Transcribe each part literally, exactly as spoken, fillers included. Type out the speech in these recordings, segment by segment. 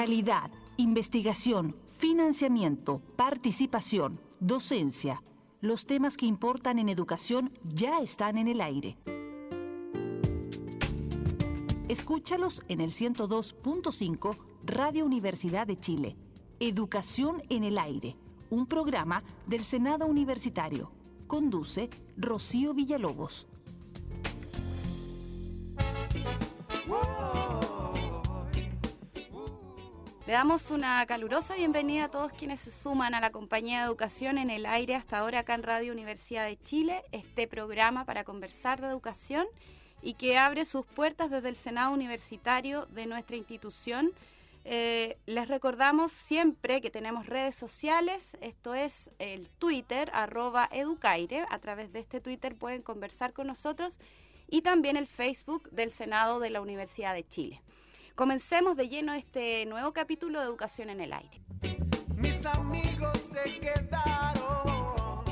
Calidad, investigación, financiamiento, participación, docencia. Los temas que importan en educación ya están en el aire. Escúchalos en el ciento dos punto cinco Radio Universidad de Chile. Educación en el aire, un programa del Senado Universitario. Conduce Rocío Villalobos. Le damos una calurosa bienvenida a todos quienes se suman a la compañía de Educación en el Aire hasta ahora acá en Radio Universidad de Chile, este programa para conversar de educación y que abre sus puertas desde el Senado Universitario de nuestra institución. Eh, les recordamos siempre que tenemos redes sociales, esto es el Twitter, arroba educaire, a través de este Twitter pueden conversar con nosotros, y también el Facebook del Senado de la Universidad de Chile. Comencemos de lleno este nuevo capítulo de Educación en el Aire. Mis amigos se quedaron.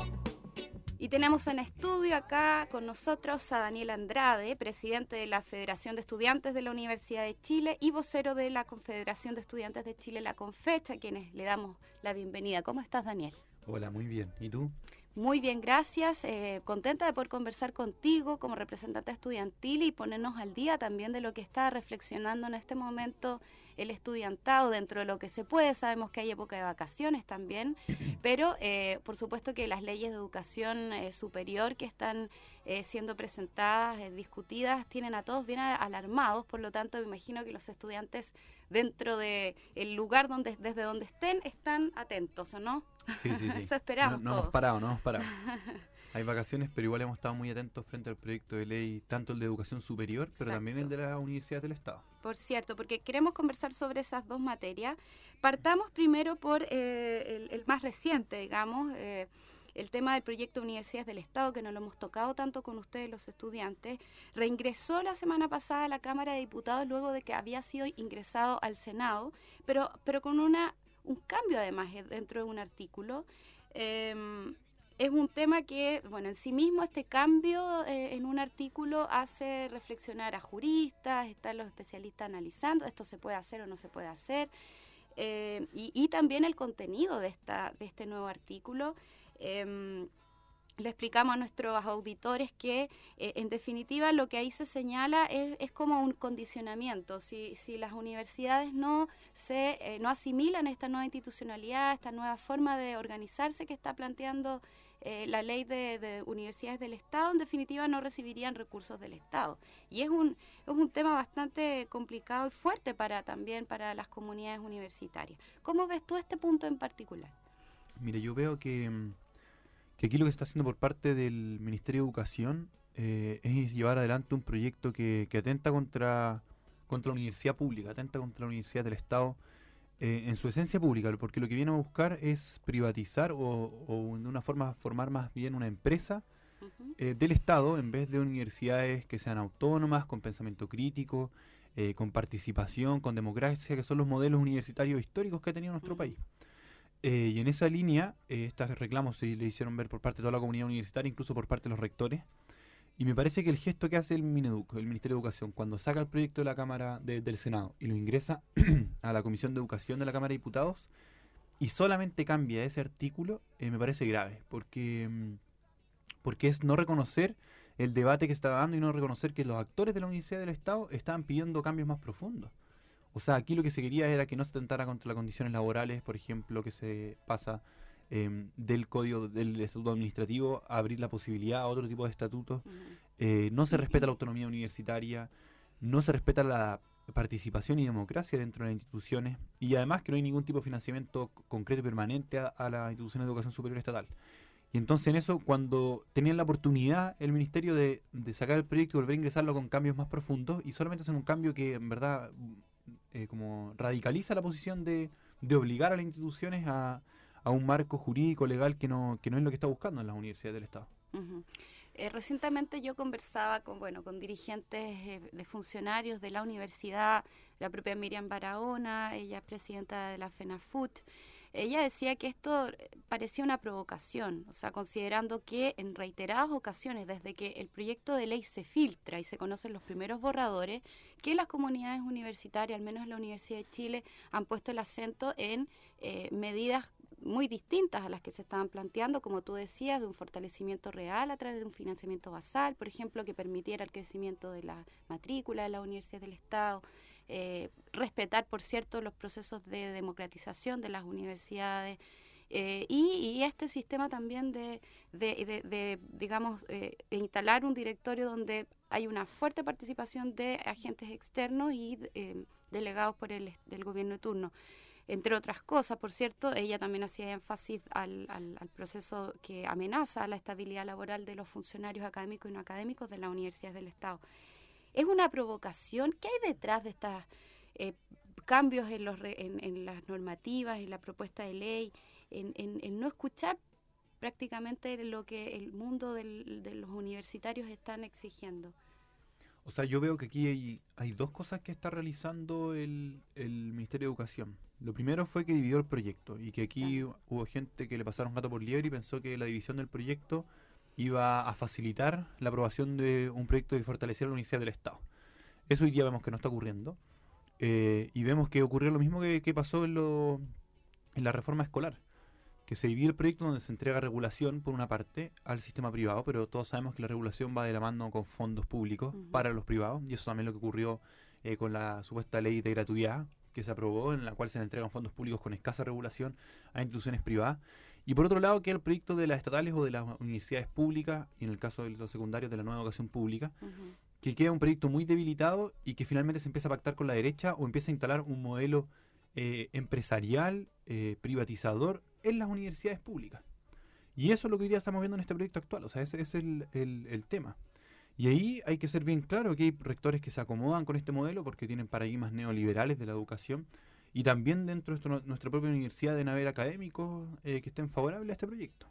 Y tenemos en estudio acá con nosotros a Daniel Andrade, presidente de la Federación de Estudiantes de la Universidad de Chile y vocero de la Confederación de Estudiantes de Chile, la CONFECH, a quienes le damos la bienvenida. ¿Cómo estás, Daniel? Hola, muy bien. ¿Y tú? Muy bien, gracias. Eh, contenta de poder conversar contigo como representante estudiantil y ponernos al día también de lo que está reflexionando en este momento el estudiantado dentro de lo que se puede. Sabemos que hay época de vacaciones también, pero eh, por supuesto que las leyes de educación eh, superior que están eh, siendo presentadas, eh, discutidas, tienen a todos bien alarmados. Por lo tanto, me imagino que los estudiantes dentro del lugar donde desde donde estén están atentos, ¿o no? Sí, sí, sí. Eso esperamos No, no todos. hemos parado, no hemos parado. Hay vacaciones, pero igual hemos estado muy atentos frente al proyecto de ley, tanto el de educación superior, pero Exacto. también el de la Universidad del Estado. Por cierto, porque queremos conversar sobre esas dos materias. Partamos primero por eh, el, el más reciente, digamos, eh, el tema del proyecto de Universidades del Estado, que no lo hemos tocado tanto con ustedes los estudiantes. Reingresó la semana pasada a la Cámara de Diputados luego de que había sido ingresado al Senado, pero, pero con una, un cambio además dentro de un artículo. Eh, Es un tema que, bueno, en sí mismo este cambio eh, en un artículo hace reflexionar a juristas, están los especialistas analizando, esto se puede hacer o no se puede hacer, eh, y, y también el contenido de, esta, de este nuevo artículo. Eh, le explicamos a nuestros auditores que, eh, en definitiva, lo que ahí se señala es, es como un condicionamiento. Si, si las universidades no, se, eh, no asimilan esta nueva institucionalidad, esta nueva forma de organizarse que está planteando Eh, la ley de, de universidades del Estado, en definitiva no recibirían recursos del Estado. Y es un, es un tema bastante complicado y fuerte para también para las comunidades universitarias. ¿Cómo ves tú este punto en particular? Mire, yo veo que, que aquí lo que se está haciendo por parte del Ministerio de Educación eh, es llevar adelante un proyecto que, que atenta contra, contra la universidad pública, atenta contra la Universidad del Estado, Eh, en su esencia pública, porque lo que viene a buscar es privatizar o, o de una forma formar más bien una empresa uh-huh. eh, del Estado en vez de universidades que sean autónomas, con pensamiento crítico, eh, con participación, con democracia, que son los modelos universitarios históricos que ha tenido nuestro uh-huh. país. Eh, y en esa línea, eh, estos reclamos se le hicieron ver por parte de toda la comunidad universitaria, incluso por parte de los rectores. Y me parece que el gesto que hace el Mineduc, el Ministerio de Educación, cuando saca el proyecto de la Cámara de, del Senado y lo ingresa a la Comisión de Educación de la Cámara de Diputados y solamente cambia ese artículo, eh, me parece grave, porque, porque es no reconocer el debate que estaba dando y no reconocer que los actores de la Universidad del Estado estaban pidiendo cambios más profundos. O sea, aquí lo que se quería era que no se tentara contra las condiciones laborales, por ejemplo, que se pasa Eh, del código del estatuto administrativo a abrir la posibilidad a otro tipo de estatutos. Uh-huh. eh, no se respeta la autonomía universitaria, no se respeta la participación y democracia dentro de las instituciones, y además que no hay ningún tipo de financiamiento concreto y permanente a, a las instituciones de educación superior estatal. Y entonces en eso, cuando tenían la oportunidad el ministerio de, de sacar el proyecto y volver a ingresarlo con cambios más profundos, y solamente hacen un cambio que en verdad eh, como radicaliza la posición de, de obligar a las instituciones a a un marco jurídico legal que no que no es lo que está buscando en las universidades del Estado. Uh-huh. Eh, recientemente yo conversaba con bueno con dirigentes eh, de funcionarios de la universidad, la propia Miriam Barahona, ella es presidenta de la FENAFUT, ella decía que esto parecía una provocación, o sea, considerando que en reiteradas ocasiones, desde que el proyecto de ley se filtra y se conocen los primeros borradores, que las comunidades universitarias, al menos la Universidad de Chile, han puesto el acento en eh, medidas muy distintas a las que se estaban planteando, como tú decías, de un fortalecimiento real a través de un financiamiento basal, por ejemplo, que permitiera el crecimiento de la matrícula de las universidades del Estado, eh, respetar, por cierto, los procesos de democratización de las universidades, eh, y, y este sistema también de, de, de, de digamos, eh, de instalar un directorio donde hay una fuerte participación de agentes externos y eh, delegados por el del gobierno de turno. Entre otras cosas, por cierto, ella también hacía énfasis al, al, al proceso que amenaza la estabilidad laboral de los funcionarios académicos y no académicos de las universidades del Estado. ¿Es una provocación? ¿Qué hay detrás de estos eh, cambios en, los re, en, en las normativas, en la propuesta de ley, en, en, en no escuchar prácticamente lo que el mundo del, de los universitarios están exigiendo? O sea, yo veo que aquí hay, hay dos cosas que está realizando el, el Ministerio de Educación. Lo primero fue que dividió el proyecto y que aquí claro. hubo gente que le pasaron gato por liebre y pensó que la división del proyecto iba a facilitar la aprobación de un proyecto que fortaleciera la Universidad del Estado. Eso hoy día vemos que no está ocurriendo. Eh, y vemos que ocurrió lo mismo que, que pasó en, lo, en la reforma escolar, que se divide el proyecto donde se entrega regulación por una parte al sistema privado, pero todos sabemos que la regulación va de la mano con fondos públicos uh-huh. para los privados, y eso también es lo que ocurrió eh, con la supuesta ley de gratuidad que se aprobó, en la cual se le entregan fondos públicos con escasa regulación a instituciones privadas. Y por otro lado, queda el proyecto de las estatales o de las universidades públicas, y en el caso de los secundarios de la nueva educación pública, uh-huh. que queda un proyecto muy debilitado y que finalmente se empieza a pactar con la derecha o empieza a instalar un modelo eh, empresarial, eh, privatizador en las universidades públicas. Y eso es lo que hoy día estamos viendo en este proyecto actual, o sea, ese, ese es el, el, el tema. Y ahí hay que ser bien claro que hay rectores que se acomodan con este modelo porque tienen paradigmas neoliberales de la educación, y también dentro de esto, nuestra propia universidad deben haber académicos eh, que estén favorables a este proyecto.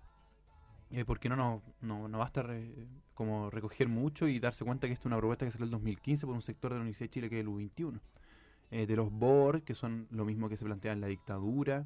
Eh, porque no, no, no, no basta re, como recoger mucho y darse cuenta que esta es una propuesta que salió en el dos mil quince por un sector de la Universidad de Chile que es el U veintiuno. Eh, de los B O R, que son lo mismo que se plantea en la dictadura,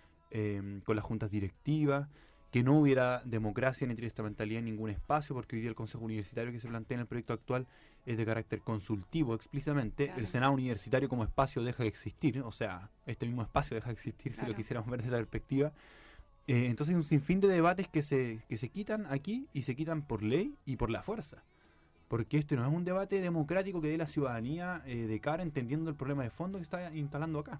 eh, con las juntas directivas, que no hubiera democracia ni triestamentalidad en ningún espacio, porque hoy día el Consejo Universitario que se plantea en el proyecto actual es de carácter consultivo explícitamente. Claro. El Senado Universitario como espacio deja de existir, o sea, este mismo espacio deja de existir, claro. si lo quisiéramos ver desde esa perspectiva. Eh, entonces hay un sinfín de debates que se, que se quitan aquí y se quitan por ley y por la fuerza. Porque este no es un debate democrático que dé la ciudadanía eh, de cara entendiendo el problema de fondo que está instalando acá.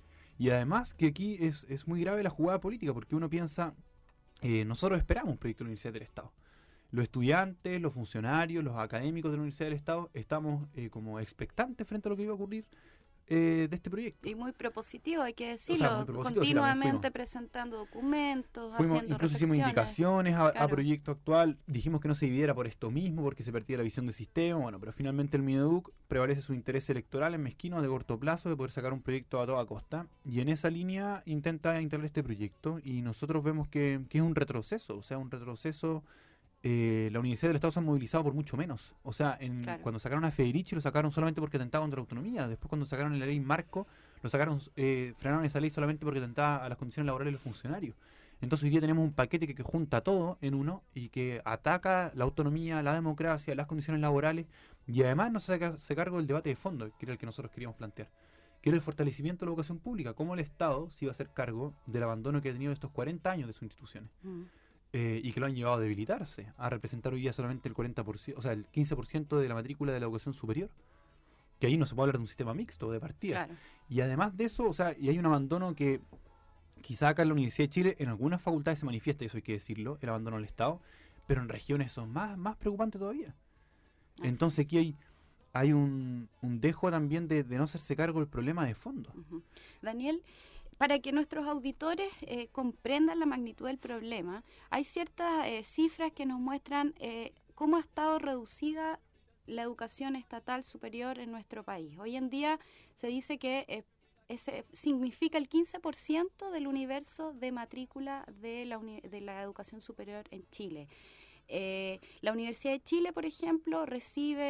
Y además que aquí es, es muy grave la jugada política, porque uno piensa, eh, nosotros esperamos un proyecto de la Universidad del Estado. Los estudiantes, los funcionarios, los académicos de la Universidad del Estado estamos eh, como expectantes frente a lo que iba a ocurrir Eh, de este proyecto. Y muy propositivo, hay que decirlo, o sea, continuamente sí, presentando documentos, fuimos, haciendo incluso hicimos indicaciones a, claro. a proyecto actual, dijimos que no se dividiera por esto mismo, porque se perdía la visión del sistema, bueno, pero finalmente el Mineduc prevalece su interés electoral en mezquino de corto plazo de poder sacar un proyecto a toda costa, y en esa línea intenta integrar este proyecto, y nosotros vemos que, que es un retroceso, o sea, un retroceso. Eh, la Universidad del Estado se ha movilizado por mucho menos. O sea, en, claro. cuando sacaron a Federici lo sacaron solamente porque atentaba contra la autonomía. Después cuando sacaron la ley Marco, lo sacaron, eh, frenaron esa ley solamente porque atentaba a las condiciones laborales de los funcionarios. Entonces hoy día tenemos un paquete que, que junta todo en uno y que ataca la autonomía, la democracia, las condiciones laborales, y además no se hace cargo del debate de fondo, que era el que nosotros queríamos plantear, que era el fortalecimiento de la educación pública, cómo el Estado se iba a hacer cargo del abandono que ha tenido estos cuarenta años de sus instituciones. Mm. Eh, y que lo han llevado a debilitarse, a representar hoy día solamente el cuarenta por ciento, o sea, el quince por ciento de la matrícula de la educación superior, que ahí no se puede hablar de un sistema mixto de partida. Claro. Y además de eso, o sea, y hay un abandono que quizá acá en la Universidad de Chile, en algunas facultades se manifiesta, eso hay que decirlo, el abandono del Estado, pero en regiones son más, más preocupantes todavía. Así Entonces es. aquí hay, hay un, un dejo también de, de no hacerse cargo del problema de fondo. Uh-huh. Daniel, para que nuestros auditores eh, comprendan la magnitud del problema, hay ciertas eh, cifras que nos muestran eh, cómo ha estado reducida la educación estatal superior en nuestro país. Hoy en día se dice que eh, ese significa el quince por ciento del universo de matrícula de la, uni- de la educación superior en Chile. Eh, la Universidad de Chile, por ejemplo, recibe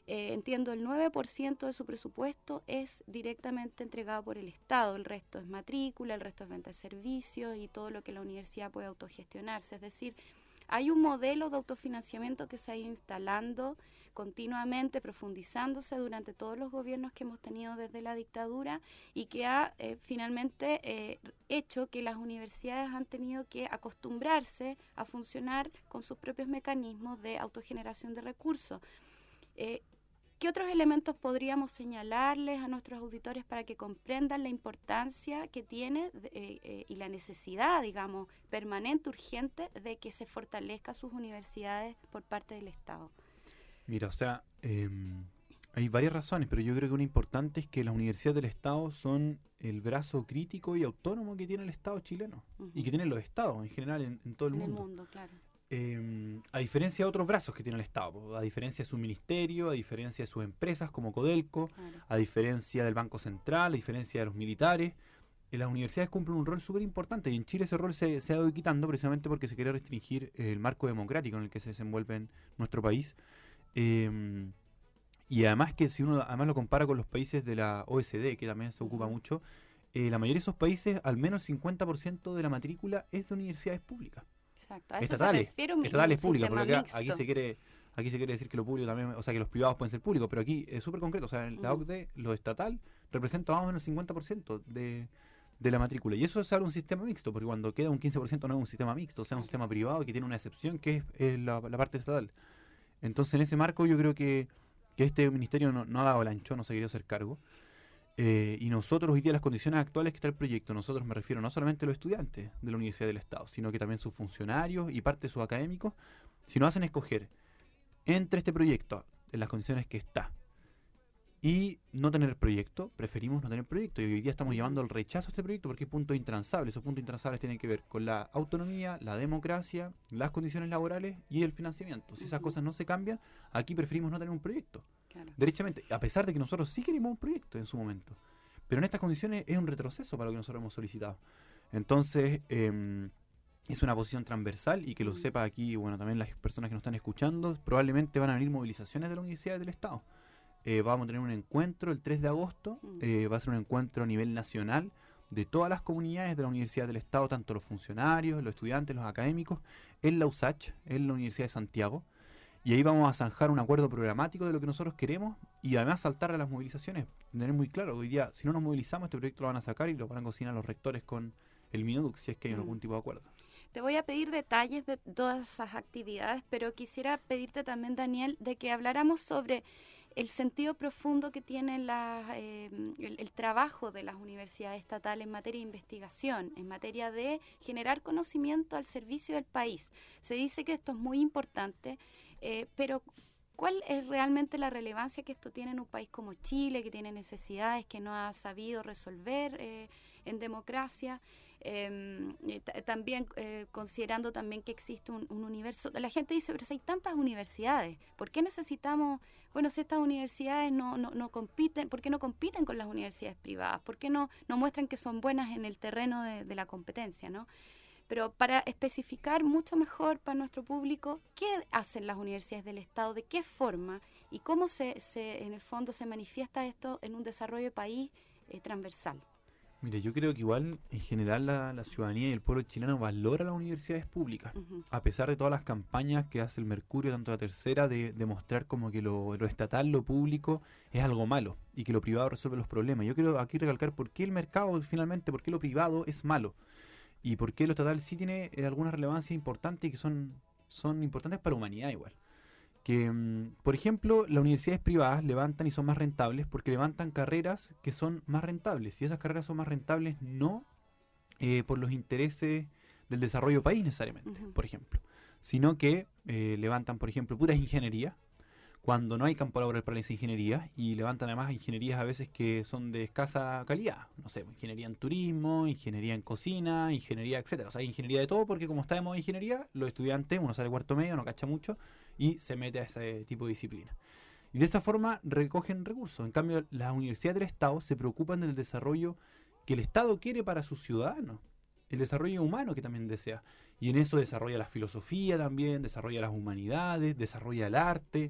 eh, entiendo el nueve por ciento de su presupuesto es directamente entregado por el Estado, el resto es matrícula, el resto es venta de servicios y todo lo que la universidad puede autogestionarse. Es decir, hay un modelo de autofinanciamiento que se ha ido instalando continuamente, profundizándose durante todos los gobiernos que hemos tenido desde la dictadura y que ha eh, finalmente eh, hecho que las universidades han tenido que acostumbrarse a funcionar con sus propios mecanismos de autogeneración de recursos. Eh, ¿Qué otros elementos podríamos señalarles a nuestros auditores para que comprendan la importancia que tiene eh, eh, y la necesidad, digamos, permanente, urgente, de que se fortalezca sus universidades por parte del Estado? Mira, o sea, eh, hay varias razones, pero yo creo que una importante es que las universidades del Estado son el brazo crítico y autónomo que tiene el Estado chileno Uh-huh. y que tienen los Estados en general en, en todo el En mundo. el mundo, claro. Eh, a diferencia de otros brazos que tiene el Estado, a diferencia de su ministerio, a diferencia de sus empresas como Codelco, claro. a diferencia del Banco Central, a diferencia de los militares, eh, las universidades cumplen un rol súper importante y en Chile ese rol se, se ha ido quitando precisamente porque se quiere restringir eh, el marco democrático en el que se desenvuelve en nuestro país. Eh, y además que si uno además lo compara con los países de la O E C D, que también se ocupa Uh-huh. mucho, eh, la mayoría de esos países, al menos el cincuenta por ciento de la matrícula es de universidades públicas. Exacto. A eso Estatales, se refiere un, estatales un públicas, sistema porque acá, mixto. aquí se quiere aquí se quiere decir que lo público también, o sea, que los privados pueden ser públicos, pero aquí es súper concreto, o sea, en la Ujú. O C D, lo estatal representa más o menos el cincuenta por ciento de, de la matrícula, y eso es un sistema mixto, porque cuando queda un quince por ciento no es un sistema mixto, o sea, un Claro. sistema privado que tiene una excepción que es, es la, la parte estatal. Entonces, en ese marco yo creo que, que este ministerio no, no ha dado el ancho, no se quería hacer cargo. Eh, y nosotros hoy día las condiciones actuales que está el proyecto, nosotros me refiero no solamente a los estudiantes de la Universidad del Estado, sino que también sus funcionarios y parte de sus académicos, si nos hacen escoger entre este proyecto en las condiciones que está y no tener proyecto, preferimos no tener proyecto y hoy día estamos llevando al rechazo a este proyecto porque hay puntos intransables. Esos puntos intransables tienen que ver con la autonomía, la democracia, las condiciones laborales y el financiamiento. Si esas Ujú. cosas no se cambian, aquí preferimos no tener un proyecto. Claro. Derechamente, a pesar de que nosotros sí queremos un proyecto en su momento, pero en estas condiciones es un retroceso para lo que nosotros hemos solicitado. Entonces, eh, es una posición transversal y que lo Mm. sepa aquí, bueno, también las personas que nos están escuchando, probablemente van a venir movilizaciones de la Universidad del Estado. Eh, vamos a tener un encuentro el tres de agosto, Mm. eh, va a ser un encuentro a nivel nacional de todas las comunidades de la Universidad del Estado, tanto los funcionarios, los estudiantes, los académicos, en la U S A C H, en la Universidad de Santiago. Y ahí vamos a zanjar un acuerdo programático de lo que nosotros queremos y además saltar a las movilizaciones. Tener muy claro, hoy día, si no nos movilizamos, este proyecto lo van a sacar y lo van a cocinar los rectores con el Minoduc, si es que hay Mm. algún tipo de acuerdo. Te voy a pedir detalles de todas esas actividades, pero quisiera pedirte también, Daniel, de que habláramos sobre el sentido profundo que tiene la, eh, el, el trabajo de las universidades estatales en materia de investigación, en materia de generar conocimiento al servicio del país. Se dice que esto es muy importante, eh, pero ¿cuál es realmente la relevancia que esto tiene en un país como Chile, que tiene necesidades que no ha sabido resolver eh, en democracia? Eh, eh, t- también eh, considerando también que existe un, un universo, la gente dice, pero si hay tantas universidades, ¿por qué necesitamos, bueno, si estas universidades no, no, no compiten, ¿por qué no compiten con las universidades privadas? ¿Por qué no, no muestran que son buenas en el terreno de, de la competencia, ¿no? Pero para especificar mucho mejor para nuestro público, ¿qué hacen las universidades del Estado? ¿De qué forma? ¿Y cómo se, se en el fondo se manifiesta esto en un desarrollo de país eh, transversal? Mire, yo creo que igual, en general, la, la ciudadanía y el pueblo chileno valora las universidades públicas. Ujú. A pesar de todas las campañas que hace el Mercurio, tanto la tercera, de, de mostrar como que lo, lo estatal, lo público, es algo malo y que lo privado resuelve los problemas. Yo quiero aquí recalcar por qué el mercado, finalmente, por qué lo privado es malo y por qué lo estatal sí tiene eh, alguna relevancia importante y que son, son importantes para la humanidad igual. Que, mm, por ejemplo, las universidades privadas levantan y son más rentables porque levantan carreras que son más rentables. Y esas carreras son más rentables no eh, por los intereses del desarrollo del país necesariamente, Ujú. por ejemplo, sino que eh, levantan, por ejemplo, puras ingeniería, cuando no hay campo laboral para esa ingeniería, y levantan además ingenierías a veces que son de escasa calidad. No sé, ingeniería en turismo, ingeniería en cocina, ingeniería, etcétera. O sea, hay ingeniería de todo porque como está de moda ingeniería, los estudiantes, uno sale cuarto medio, no cacha mucho, y se mete a ese tipo de disciplina. Y de esa forma recogen recursos. En cambio, las universidades del Estado se preocupan del desarrollo que el Estado quiere para sus ciudadanos, el desarrollo humano que también desea. Y en eso desarrolla la filosofía también, desarrolla las humanidades, desarrolla el arte,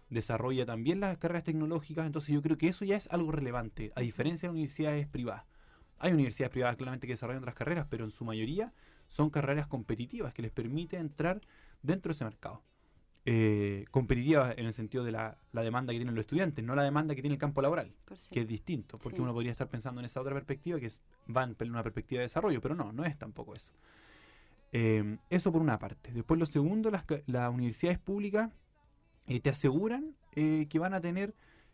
desarrolla también las carreras tecnológicas, entonces yo creo que eso ya es algo relevante, a diferencia de universidades privadas. Hay universidades privadas claramente que desarrollan otras carreras, pero en su mayoría son carreras competitivas que les permite entrar dentro de ese mercado. Eh, competitivas en el sentido de la, la demanda que tienen los estudiantes, no la demanda que tiene el campo laboral, Por que es distinto, porque sí. uno podría estar pensando en esa otra perspectiva, que es, va en una perspectiva de desarrollo, pero no, no es tampoco eso. Eh, eso por una parte. Después lo segundo, las, las universidades públicas eh, te aseguran eh, que van a tener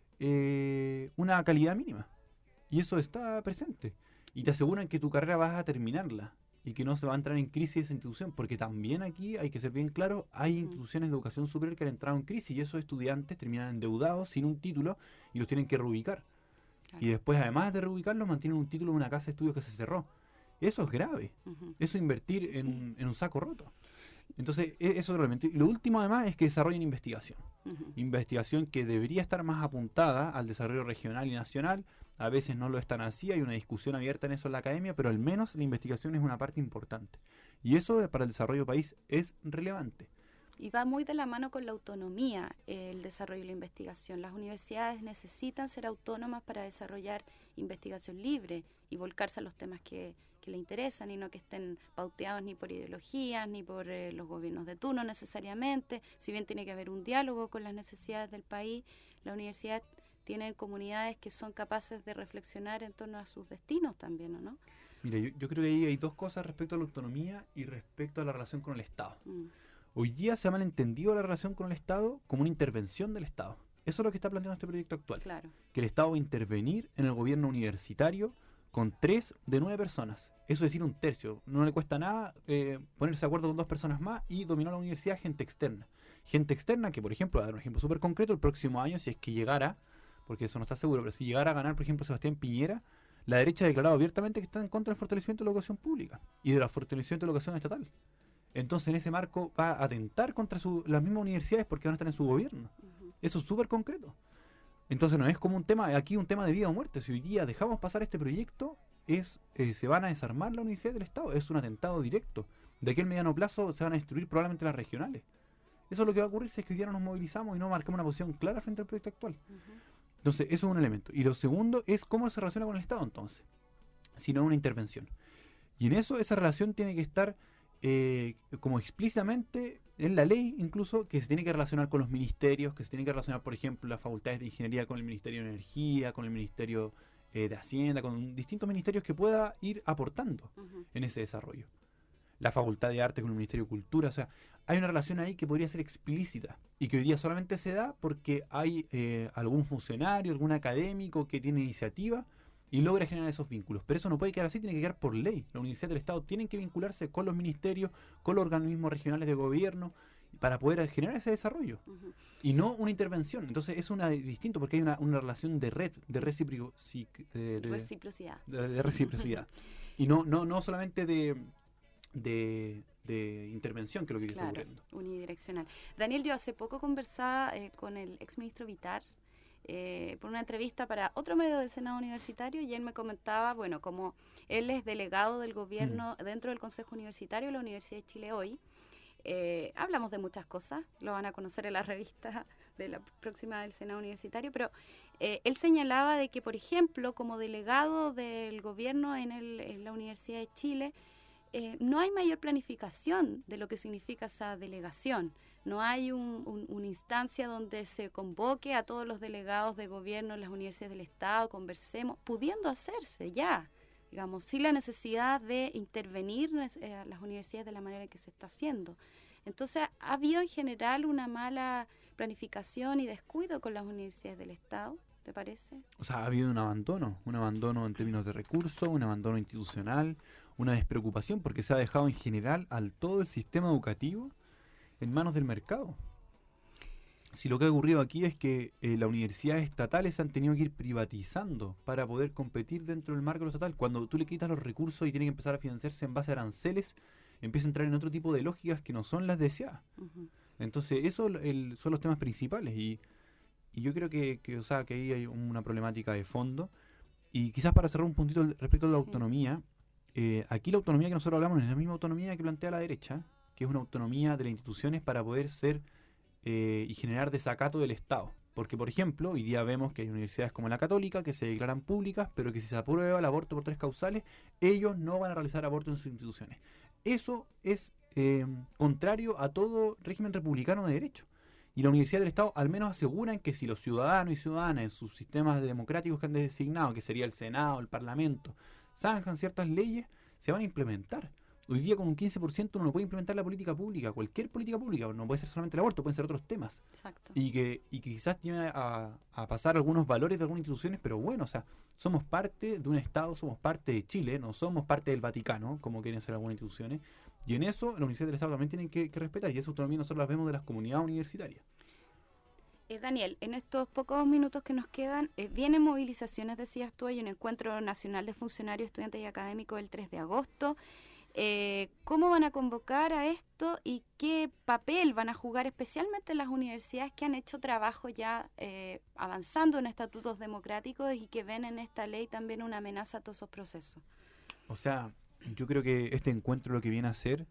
eh, una calidad mínima, y eso está presente, y te aseguran que tu carrera vas a terminarla y que no se va a entrar en crisis esa institución, porque también aquí hay que ser bien claro, hay instituciones de educación superior que han entrado en crisis y esos estudiantes terminan endeudados sin un título y los tienen que reubicar. Claro. Y después, además de reubicarlos, mantienen un título en una casa de estudios que se cerró. Eso es grave. Uh-huh. Eso es invertir en un, en un saco roto. Entonces, eso es otro elemento. Y lo último, además, es que desarrollen investigación. Uh-huh. Investigación que debería estar más apuntada al desarrollo regional y nacional. A veces no lo están así, hay una discusión abierta en eso en la academia, pero al menos la investigación es una parte importante. Y eso para el desarrollo del país es relevante. Y va muy de la mano con la autonomía, eh, el desarrollo y la investigación. Las universidades necesitan ser autónomas para desarrollar investigación libre y volcarse a los temas que, que le interesan y no que estén pauteados ni por ideologías ni por eh, los gobiernos de turno necesariamente. Si bien tiene que haber un diálogo con las necesidades del país, la universidad tiene comunidades que son capaces de reflexionar en torno a sus destinos también, ¿o no? Mira, yo, yo creo que ahí hay dos cosas respecto a la autonomía y respecto a la relación con el Estado. Mm. Hoy día se ha malentendido la relación con el Estado como una intervención del Estado. Eso es lo que está planteando este proyecto actual. Claro. Que el Estado va a intervenir en el gobierno universitario con tres de nueve personas. Eso es decir, un tercio. No le cuesta nada eh, ponerse de acuerdo con dos personas más y dominar la universidad gente externa. Gente externa que, por ejemplo, a dar un ejemplo súper concreto, el próximo año, si es que llegara, porque eso no está seguro, pero si llegara a ganar, por ejemplo, Sebastián Piñera, la derecha ha declarado abiertamente que está en contra del fortalecimiento de la educación pública y del fortalecimiento de la educación estatal. Entonces, en ese marco va a atentar contra su, las mismas universidades porque van a estar en su gobierno. Uh-huh. Eso es súper concreto. Entonces, no es como un tema, aquí un tema de vida o muerte. Si hoy día dejamos pasar este proyecto, es eh, se van a desarmar la universidad del Estado. Es un atentado directo. De aquí al mediano plazo se van a destruir probablemente las regionales. Eso es lo que va a ocurrir si es que hoy día no nos movilizamos y no marcamos una posición clara frente al proyecto actual. Uh-huh. Entonces, eso es un elemento. Y lo segundo es cómo se relaciona con el Estado, entonces. Si no una intervención. Y en eso, esa relación tiene que estar eh, como explícitamente en la ley, incluso, que se tiene que relacionar con los ministerios, que se tiene que relacionar, por ejemplo, las facultades de ingeniería con el Ministerio de Energía, con el Ministerio eh, de Hacienda, con distintos ministerios que pueda ir aportando uh-huh. en ese desarrollo. La Facultad de Arte con el Ministerio de Cultura, o sea, hay una relación ahí que podría ser explícita y que hoy día solamente se da porque hay eh, algún funcionario, algún académico que tiene iniciativa y logra generar esos vínculos. Pero eso no puede quedar así, tiene que quedar por ley. La Universidad del Estado tiene que vincularse con los ministerios, con los organismos regionales de gobierno para poder generar ese desarrollo. Uh-huh. Y no una intervención. Entonces es una distinto porque hay una, una relación de red, de, recipro, si, de, de reciprocidad. De, de reciprocidad. Y no, no, no solamente de... de de intervención, que es lo que claro, está ocurriendo. Unidireccional. Daniel, yo hace poco conversaba eh, con el exministro Vitar eh, por una entrevista para otro medio del Senado Universitario y él me comentaba, bueno, como él es delegado del gobierno mm. dentro del Consejo Universitario de la Universidad de Chile hoy, eh, hablamos de muchas cosas, lo van a conocer en la revista de la próxima del Senado Universitario, pero eh, él señalaba de que, por ejemplo, como delegado del gobierno en, el, en la Universidad de Chile, Eh, no hay mayor planificación de lo que significa esa delegación. No hay un, un, una instancia donde se convoque a todos los delegados de gobierno en las universidades del Estado, conversemos, pudiendo hacerse ya, digamos, sin la necesidad de intervenir eh, a las universidades de la manera que se está haciendo. Entonces, ha habido en general una mala planificación y descuido con las universidades del Estado, ¿te parece? O sea, ha habido un abandono, un abandono en términos de recursos, un abandono institucional, una despreocupación porque se ha dejado en general al todo el sistema educativo en manos del mercado. Si lo que ha ocurrido aquí es que eh, las universidades estatales han tenido que ir privatizando para poder competir dentro del marco estatal. Cuando tú le quitas los recursos y tiene que empezar a financiarse en base a aranceles, empieza a entrar en otro tipo de lógicas que no son las deseadas. Uh-huh. Entonces, eso el, son los temas principales y, y yo creo que, que, o sea, que ahí hay una problemática de fondo. Y quizás para cerrar un puntito respecto a la sí. autonomía, Eh, aquí la autonomía que nosotros hablamos es la misma autonomía que plantea la derecha, que es una autonomía de las instituciones para poder ser eh, y generar desacato del Estado. Porque, por ejemplo, hoy día vemos que hay universidades como la Católica que se declaran públicas, pero que si se aprueba el aborto por tres causales, ellos no van a realizar aborto en sus instituciones. Eso es eh, contrario a todo régimen republicano de derecho. Y la Universidad del Estado al menos aseguran que si los ciudadanos y ciudadanas en sus sistemas democráticos que han designado, que sería el Senado, el Parlamento, zanjan ciertas leyes, se van a implementar. Hoy día con un quince por ciento uno no puede implementar la política pública, cualquier política pública, no puede ser solamente el aborto, pueden ser otros temas. Exacto. Y que, y que quizás lleven a, a pasar algunos valores de algunas instituciones, pero bueno, o sea, somos parte de un Estado, somos parte de Chile, no somos parte del Vaticano, como quieren ser algunas instituciones, y en eso la Universidad del Estado también tienen que, que respetar, y esa autonomía nosotros la vemos de las comunidades universitarias. Eh, Daniel, en estos pocos minutos que nos quedan, eh, vienen movilizaciones, decías tú, hay un encuentro nacional de funcionarios, estudiantes y académicos el tres de agosto. Eh, ¿Cómo van a convocar a esto y qué papel van a jugar especialmente las universidades que han hecho trabajo ya eh, avanzando en estatutos democráticos y que ven en esta ley también una amenaza a todos esos procesos? O sea, yo creo que este encuentro lo que viene a hacer,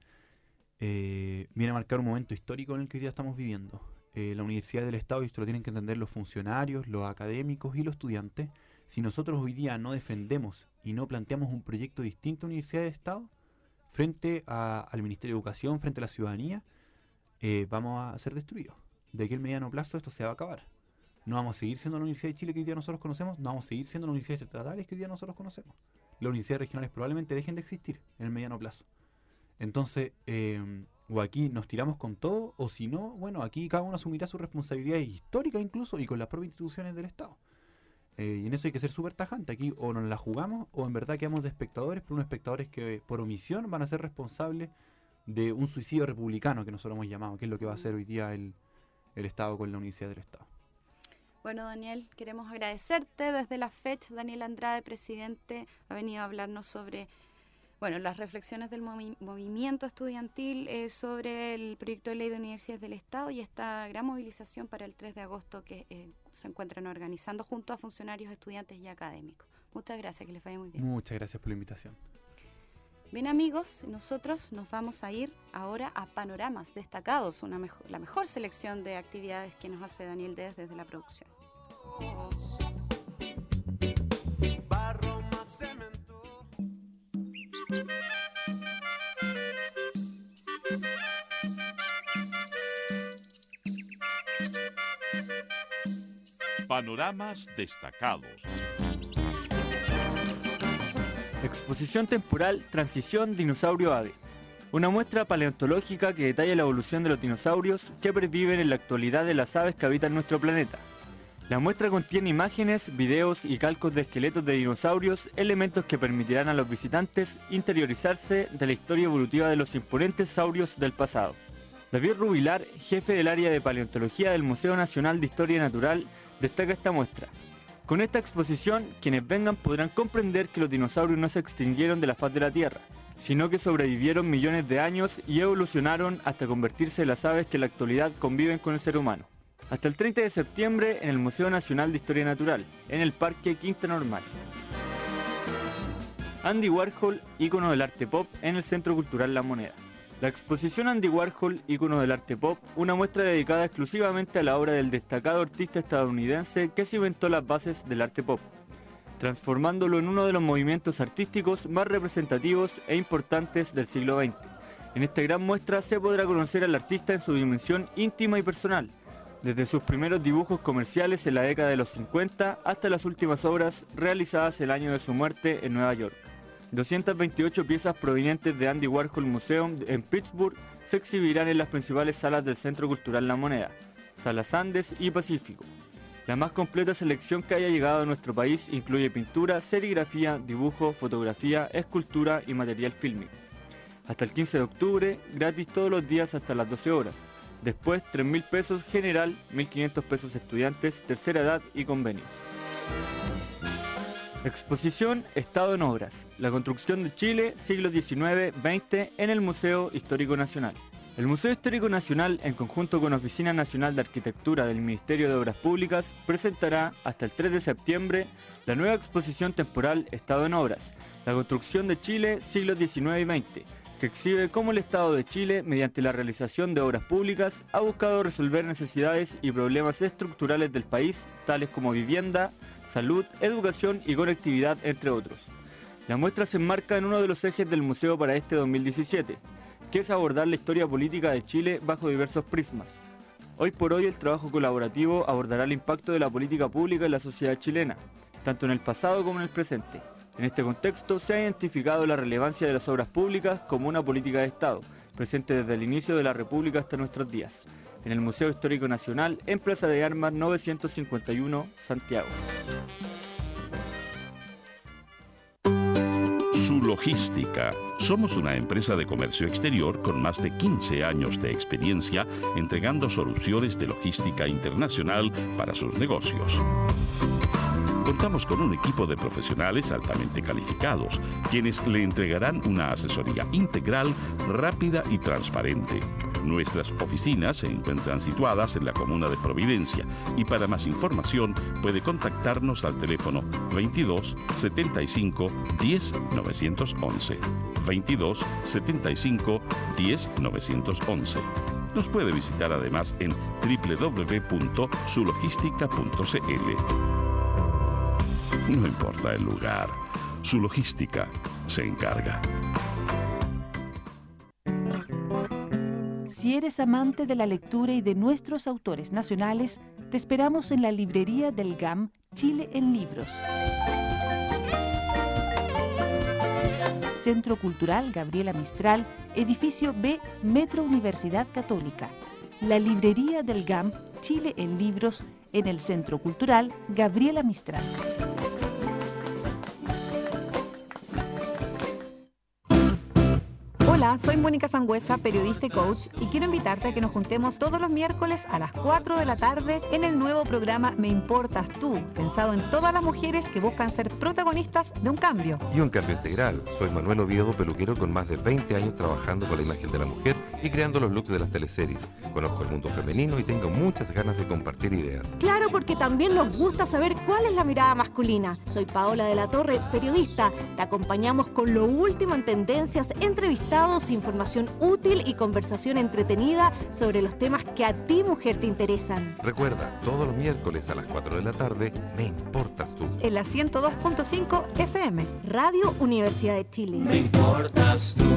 eh, viene a marcar un momento histórico en el que hoy día estamos viviendo. Eh, la Universidad del Estado, y esto lo tienen que entender los funcionarios, los académicos y los estudiantes, si nosotros hoy día no defendemos y no planteamos un proyecto distinto a la Universidad del Estado, frente a, al Ministerio de Educación, frente a la ciudadanía, eh, vamos a ser destruidos. De aquí al mediano plazo esto se va a acabar. No vamos a seguir siendo la Universidad de Chile que hoy día nosotros conocemos, no vamos a seguir siendo las universidades estatales que hoy día nosotros conocemos. Las universidades regionales probablemente dejen de existir en el mediano plazo. Entonces, eh, o aquí nos tiramos con todo, o si no, bueno, aquí cada uno asumirá sus responsabilidades históricas incluso y con las propias instituciones del Estado. Eh, y en eso hay que ser súper tajante. Aquí o nos la jugamos o en verdad quedamos de espectadores, pero unos espectadores que por omisión van a ser responsables de un suicidio republicano que nosotros hemos llamado, que es lo que va a hacer hoy día el, el Estado con la Universidad del Estado. Bueno, Daniel, queremos agradecerte desde la F E C. Daniel Andrade, presidente, ha venido a hablarnos sobre bueno, las reflexiones del movi- movimiento estudiantil eh, sobre el proyecto de ley de universidades del Estado y esta gran movilización para el tres de agosto que eh, se encuentran organizando junto a funcionarios, estudiantes y académicos. Muchas gracias, que les vaya muy bien. Muchas gracias por la invitación. Bien, amigos, nosotros nos vamos a ir ahora a Panoramas Destacados, una mejor, la mejor selección de actividades que nos hace Daniel Dez desde la producción. Barro más cemento. Panoramas destacados. Exposición temporal Transición Dinosaurio Ave. Una muestra paleontológica que detalla la evolución de los dinosaurios que perviven en la actualidad de las aves que habitan nuestro planeta. La muestra contiene imágenes, videos y calcos de esqueletos de dinosaurios, elementos que permitirán a los visitantes interiorizarse de la historia evolutiva de los imponentes saurios del pasado. David Rubilar, jefe del área de paleontología del Museo Nacional de Historia Natural, destaca esta muestra. Con esta exposición, quienes vengan podrán comprender que los dinosaurios no se extinguieron de la faz de la Tierra, sino que sobrevivieron millones de años y evolucionaron hasta convertirse en las aves que en la actualidad conviven con el ser humano. Hasta el treinta de septiembre en el Museo Nacional de Historia Natural, en el Parque Quinta Normal. Andy Warhol, ícono del arte pop en el Centro Cultural La Moneda. La exposición Andy Warhol, ícono del arte pop, una muestra dedicada exclusivamente a la obra del destacado artista estadounidense que cimentó las bases del arte pop, transformándolo en uno de los movimientos artísticos más representativos e importantes del siglo veinte. En esta gran muestra se podrá conocer al artista en su dimensión íntima y personal, desde sus primeros dibujos comerciales en la década de los cincuenta hasta las últimas obras realizadas el año de su muerte en Nueva York. doscientas veintiocho piezas provenientes de Andy Warhol Museum en Pittsburgh se exhibirán en las principales salas del Centro Cultural La Moneda, Salas Andes y Pacífico. La más completa selección que haya llegado a nuestro país incluye pintura, serigrafía, dibujo, fotografía, escultura y material fílmico. Hasta el quince de octubre, gratis todos los días hasta las doce horas. Después, tres mil pesos general, mil quinientos pesos estudiantes, tercera edad y convenios. Exposición Estado en Obras. La construcción de Chile, siglos diecinueve veinte, en el Museo Histórico Nacional. El Museo Histórico Nacional, en conjunto con Oficina Nacional de Arquitectura del Ministerio de Obras Públicas, presentará hasta el tres de septiembre la nueva exposición temporal Estado en Obras. La construcción de Chile, siglos diecinueve y veinte, que exhibe cómo el Estado de Chile, mediante la realización de obras públicas, ha buscado resolver necesidades y problemas estructurales del país, tales como vivienda, salud, educación y conectividad, entre otros. La muestra se enmarca en uno de los ejes del museo para este dos mil diecisiete, que es abordar la historia política de Chile bajo diversos prismas. Hoy por hoy el trabajo colaborativo abordará el impacto de la política pública en la sociedad chilena, tanto en el pasado como en el presente. En este contexto se ha identificado la relevancia de las obras públicas como una política de Estado, presente desde el inicio de la República hasta nuestros días, en el Museo Histórico Nacional, en Plaza de Armas novecientos cincuenta y uno, Santiago. Su Logística. Somos una empresa de comercio exterior con más de quince años de experiencia entregando soluciones de logística internacional para sus negocios. Contamos con un equipo de profesionales altamente calificados, quienes le entregarán una asesoría integral, rápida y transparente. Nuestras oficinas se encuentran situadas en la comuna de Providencia y para más información puede contactarnos al teléfono veintidós setenta y cinco diez novecientos once. veintidós setenta y cinco diez novecientos once. Nos puede visitar además en doble u doble u doble u punto su logística punto c l. No importa el lugar, Su Logística se encarga. Si eres amante de la lectura y de nuestros autores nacionales, te esperamos en la librería del G A M Chile en Libros. Centro Cultural Gabriela Mistral, Edificio B, Metro Universidad Católica. La librería del G A M Chile en Libros en el Centro Cultural Gabriela Mistral. Hola, soy Mónica Sangüesa, periodista y coach, y quiero invitarte a que nos juntemos todos los miércoles a las cuatro de la tarde en el nuevo programa Me Importas Tú, pensado en todas las mujeres que buscan ser protagonistas de un cambio. Y un cambio integral. Soy Manuel Oviedo, peluquero con más de veinte años trabajando con la imagen de la mujer y creando los looks de las teleseries. Conozco el mundo femenino y tengo muchas ganas de compartir ideas. Claro, porque también nos gusta saber cuál es la mirada masculina. Soy Paola de la Torre, periodista. Te acompañamos con lo último en tendencias, entrevistados, información útil y conversación entretenida sobre los temas que a ti, mujer, te interesan. Recuerda, todos los miércoles a las cuatro de la tarde, Me Importas Tú. En la ciento dos punto cinco F M. Radio Universidad de Chile. Me importas tú.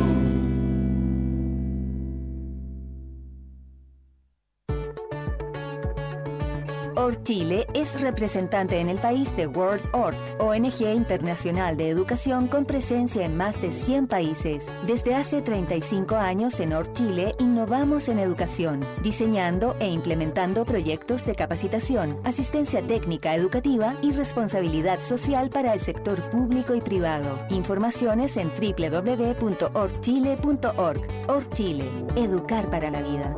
ORChile es representante en el país de World O R T, O N G internacional de educación con presencia en más de cien países. Desde hace treinta y cinco años en ORChile innovamos en educación, diseñando e implementando proyectos de capacitación, asistencia técnica educativa y responsabilidad social para el sector público y privado. Informaciones en doble u doble u doble u punto orchile punto org. ORChile, educar para la vida.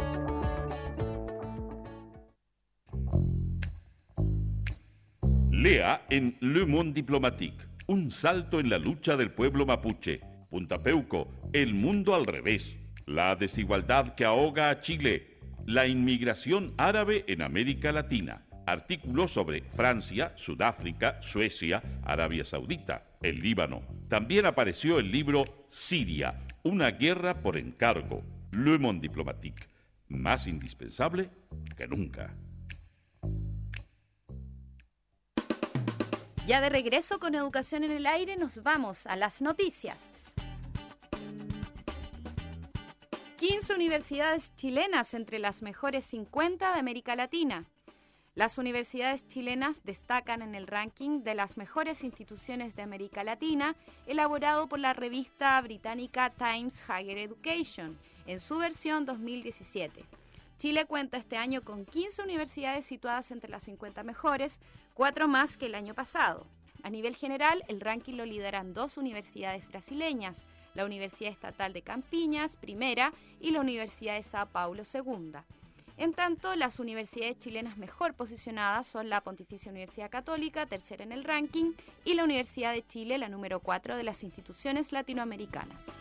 Lea en Le Monde Diplomatique, un salto en la lucha del pueblo mapuche. Punta Peuco, el mundo al revés. La desigualdad que ahoga a Chile. La inmigración árabe en América Latina. Artículos sobre Francia, Sudáfrica, Suecia, Arabia Saudita, el Líbano. También apareció el libro Siria, una guerra por encargo. Le Monde Diplomatique, más indispensable que nunca. Ya de regreso con Educación en el Aire, nos vamos a las noticias. quince universidades chilenas entre las mejores cincuenta de América Latina. Las universidades chilenas destacan en el ranking de las mejores instituciones de América Latina, elaborado por la revista británica Times Higher Education, en su versión dos mil diecisiete. Chile cuenta este año con quince universidades situadas entre las cincuenta mejores, cuatro más que el año pasado. A nivel general, el ranking lo lideran dos universidades brasileñas, la Universidad Estatal de Campiñas, primera, y la Universidad de Sao Paulo, segunda. En tanto, las universidades chilenas mejor posicionadas son la Pontificia Universidad Católica, tercera en el ranking, y la Universidad de Chile, la número cuatro de las instituciones latinoamericanas.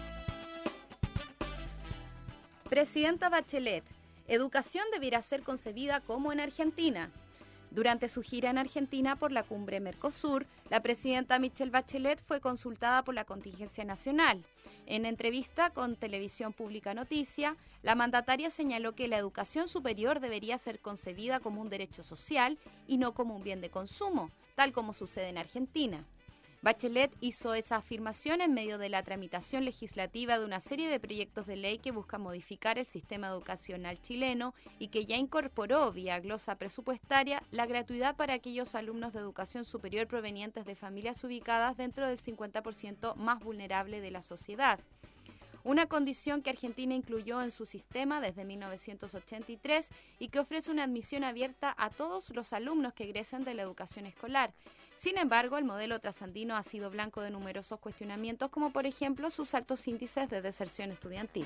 Presidenta Bachelet. Educación debiera ser concebida como en Argentina. Durante su gira en Argentina por la cumbre Mercosur, la presidenta Michelle Bachelet fue consultada por la contingencia nacional. En entrevista con Televisión Pública Noticia, la mandataria señaló que la educación superior debería ser concebida como un derecho social y no como un bien de consumo, tal como sucede en Argentina. Bachelet hizo esa afirmación en medio de la tramitación legislativa de una serie de proyectos de ley que buscan modificar el sistema educacional chileno y que ya incorporó vía glosa presupuestaria la gratuidad para aquellos alumnos de educación superior provenientes de familias ubicadas dentro del cincuenta por ciento más vulnerable de la sociedad. Una condición que Argentina incluyó en su sistema desde mil novecientos ochenta y tres y que ofrece una admisión abierta a todos los alumnos que egresen de la educación escolar. Sin embargo, el modelo trasandino ha sido blanco de numerosos cuestionamientos, como por ejemplo sus altos índices de deserción estudiantil.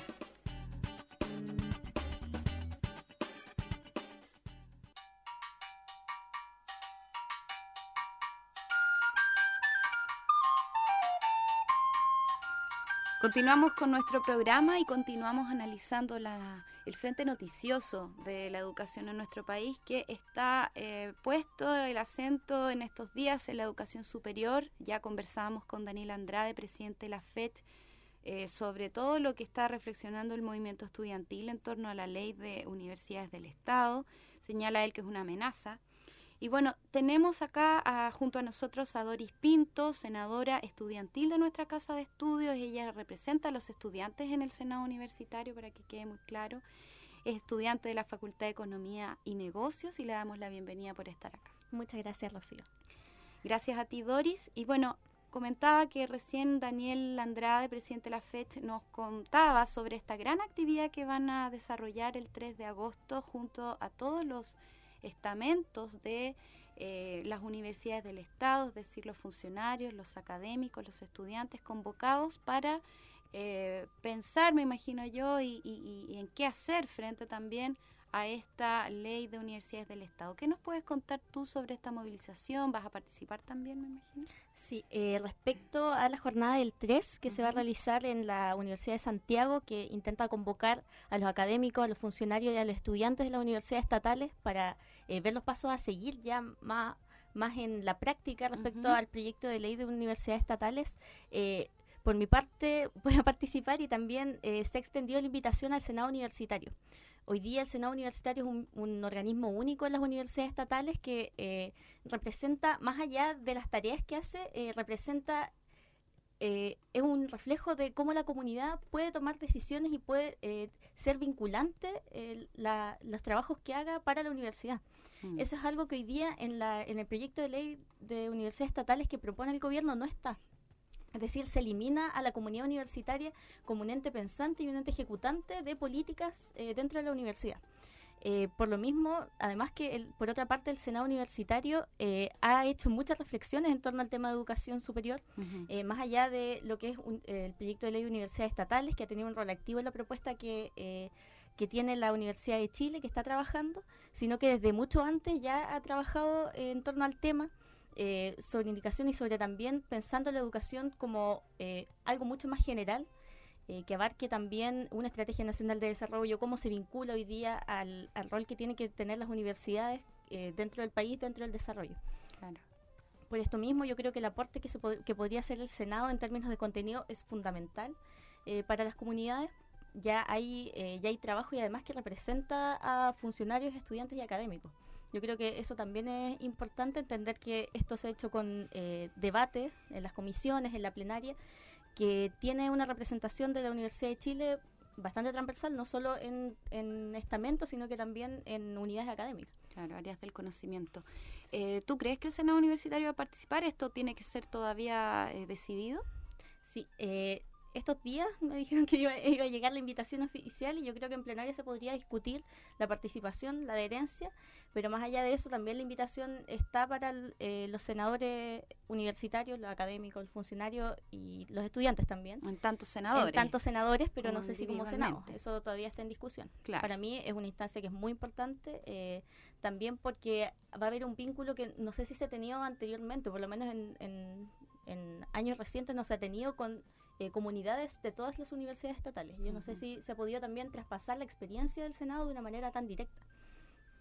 Continuamos con nuestro programa y continuamos analizando la, el frente noticioso de la educación en nuestro país, que está eh, puesto el acento en estos días en la educación superior. Ya conversábamos con Daniel Andrade, presidente de la F E C, eh, sobre todo lo que está reflexionando el movimiento estudiantil en torno a la ley de universidades del Estado. Señala él que es una amenaza. Y bueno, tenemos acá a, junto a nosotros a Doris Pinto, senadora estudiantil de nuestra Casa de Estudios. Ella representa a los estudiantes en el Senado Universitario, para que quede muy claro. Es estudiante de la Facultad de Economía y Negocios y le damos la bienvenida por estar acá. Muchas gracias, Rocío. Gracias a ti, Doris. Y bueno, comentaba que recién Daniel Andrade, presidente de la F E C, nos contaba sobre esta gran actividad que van a desarrollar el tres de agosto junto a todos los estamentos de eh, las universidades del Estado, es decir, los funcionarios, los académicos, los estudiantes convocados para eh, pensar, me imagino yo, y, y, y en qué hacer frente también a esta ley de universidades del Estado. ¿Qué nos puedes contar tú sobre esta movilización? ¿Vas a participar también, me imagino? Sí, eh, respecto a la jornada del tres que uh-huh. se va a realizar en la Universidad de Santiago, que intenta convocar a los académicos, a los funcionarios y a los estudiantes de las universidades estatales para eh, ver los pasos a seguir ya más, más en la práctica respecto uh-huh. al proyecto de ley de universidades estatales. Eh, por mi parte voy a participar y también eh, se ha extendido la invitación al Senado Universitario. Hoy día el Senado Universitario es un, un organismo único en las universidades estatales que eh, representa, más allá de las tareas que hace, eh, representa, eh, es un reflejo de cómo la comunidad puede tomar decisiones y puede eh, ser vinculante eh, la, los trabajos que haga para la universidad. Mm. Eso es algo que hoy día en, la, en el proyecto de ley de universidades estatales que propone el gobierno no está. Es decir, se elimina a la comunidad universitaria como un ente pensante y un ente ejecutante de políticas eh, dentro de la universidad. Eh, por lo mismo, además que, el, por otra parte, el Senado Universitario eh, ha hecho muchas reflexiones en torno al tema de educación superior, uh-huh. eh, más allá de lo que es un, eh, el proyecto de ley de universidades estatales, que ha tenido un rol activo en la propuesta que... Eh, que tiene la Universidad de Chile, que está trabajando, sino que desde mucho antes ya ha trabajado eh, en torno al tema, Eh, sobre indicación y sobre también pensando la educación como eh, algo mucho más general, eh, que abarque también una estrategia nacional de desarrollo, cómo se vincula hoy día al, al rol que tienen que tener las universidades eh, dentro del país, dentro del desarrollo. Claro. Por esto mismo, yo creo que el aporte que, se pod- que podría hacer el Senado en términos de contenido es fundamental eh, para las comunidades. Ya hay, eh, ya hay trabajo y además que representa a funcionarios, estudiantes y académicos. Yo creo que eso también es importante, entender que esto se ha hecho con eh, debate en las comisiones, en la plenaria, que tiene una representación de la Universidad de Chile bastante transversal, no solo en, en estamentos, sino que también en unidades académicas. Claro, áreas del conocimiento. Eh, ¿Tú crees que el Senado Universitario va a participar? ¿Esto tiene que ser todavía eh, decidido? Sí, eh, estos días me dijeron que iba, iba a llegar la invitación oficial y yo creo que en plenaria se podría discutir la participación, la adherencia, pero más allá de eso también la invitación está para el, eh, los senadores universitarios, los académicos, los funcionarios y los estudiantes también. En tantos senadores. En tantos senadores, pero no sé si como Senado. Eso todavía está en discusión. Claro. Para mí es una instancia que es muy importante, eh, también porque va a haber un vínculo que no sé si se ha tenido anteriormente, por lo menos en, en, en años recientes no se ha tenido con Eh, comunidades de todas las universidades estatales. Yo no uh-huh. sé si se ha podido también traspasar la experiencia del Senado de una manera tan directa.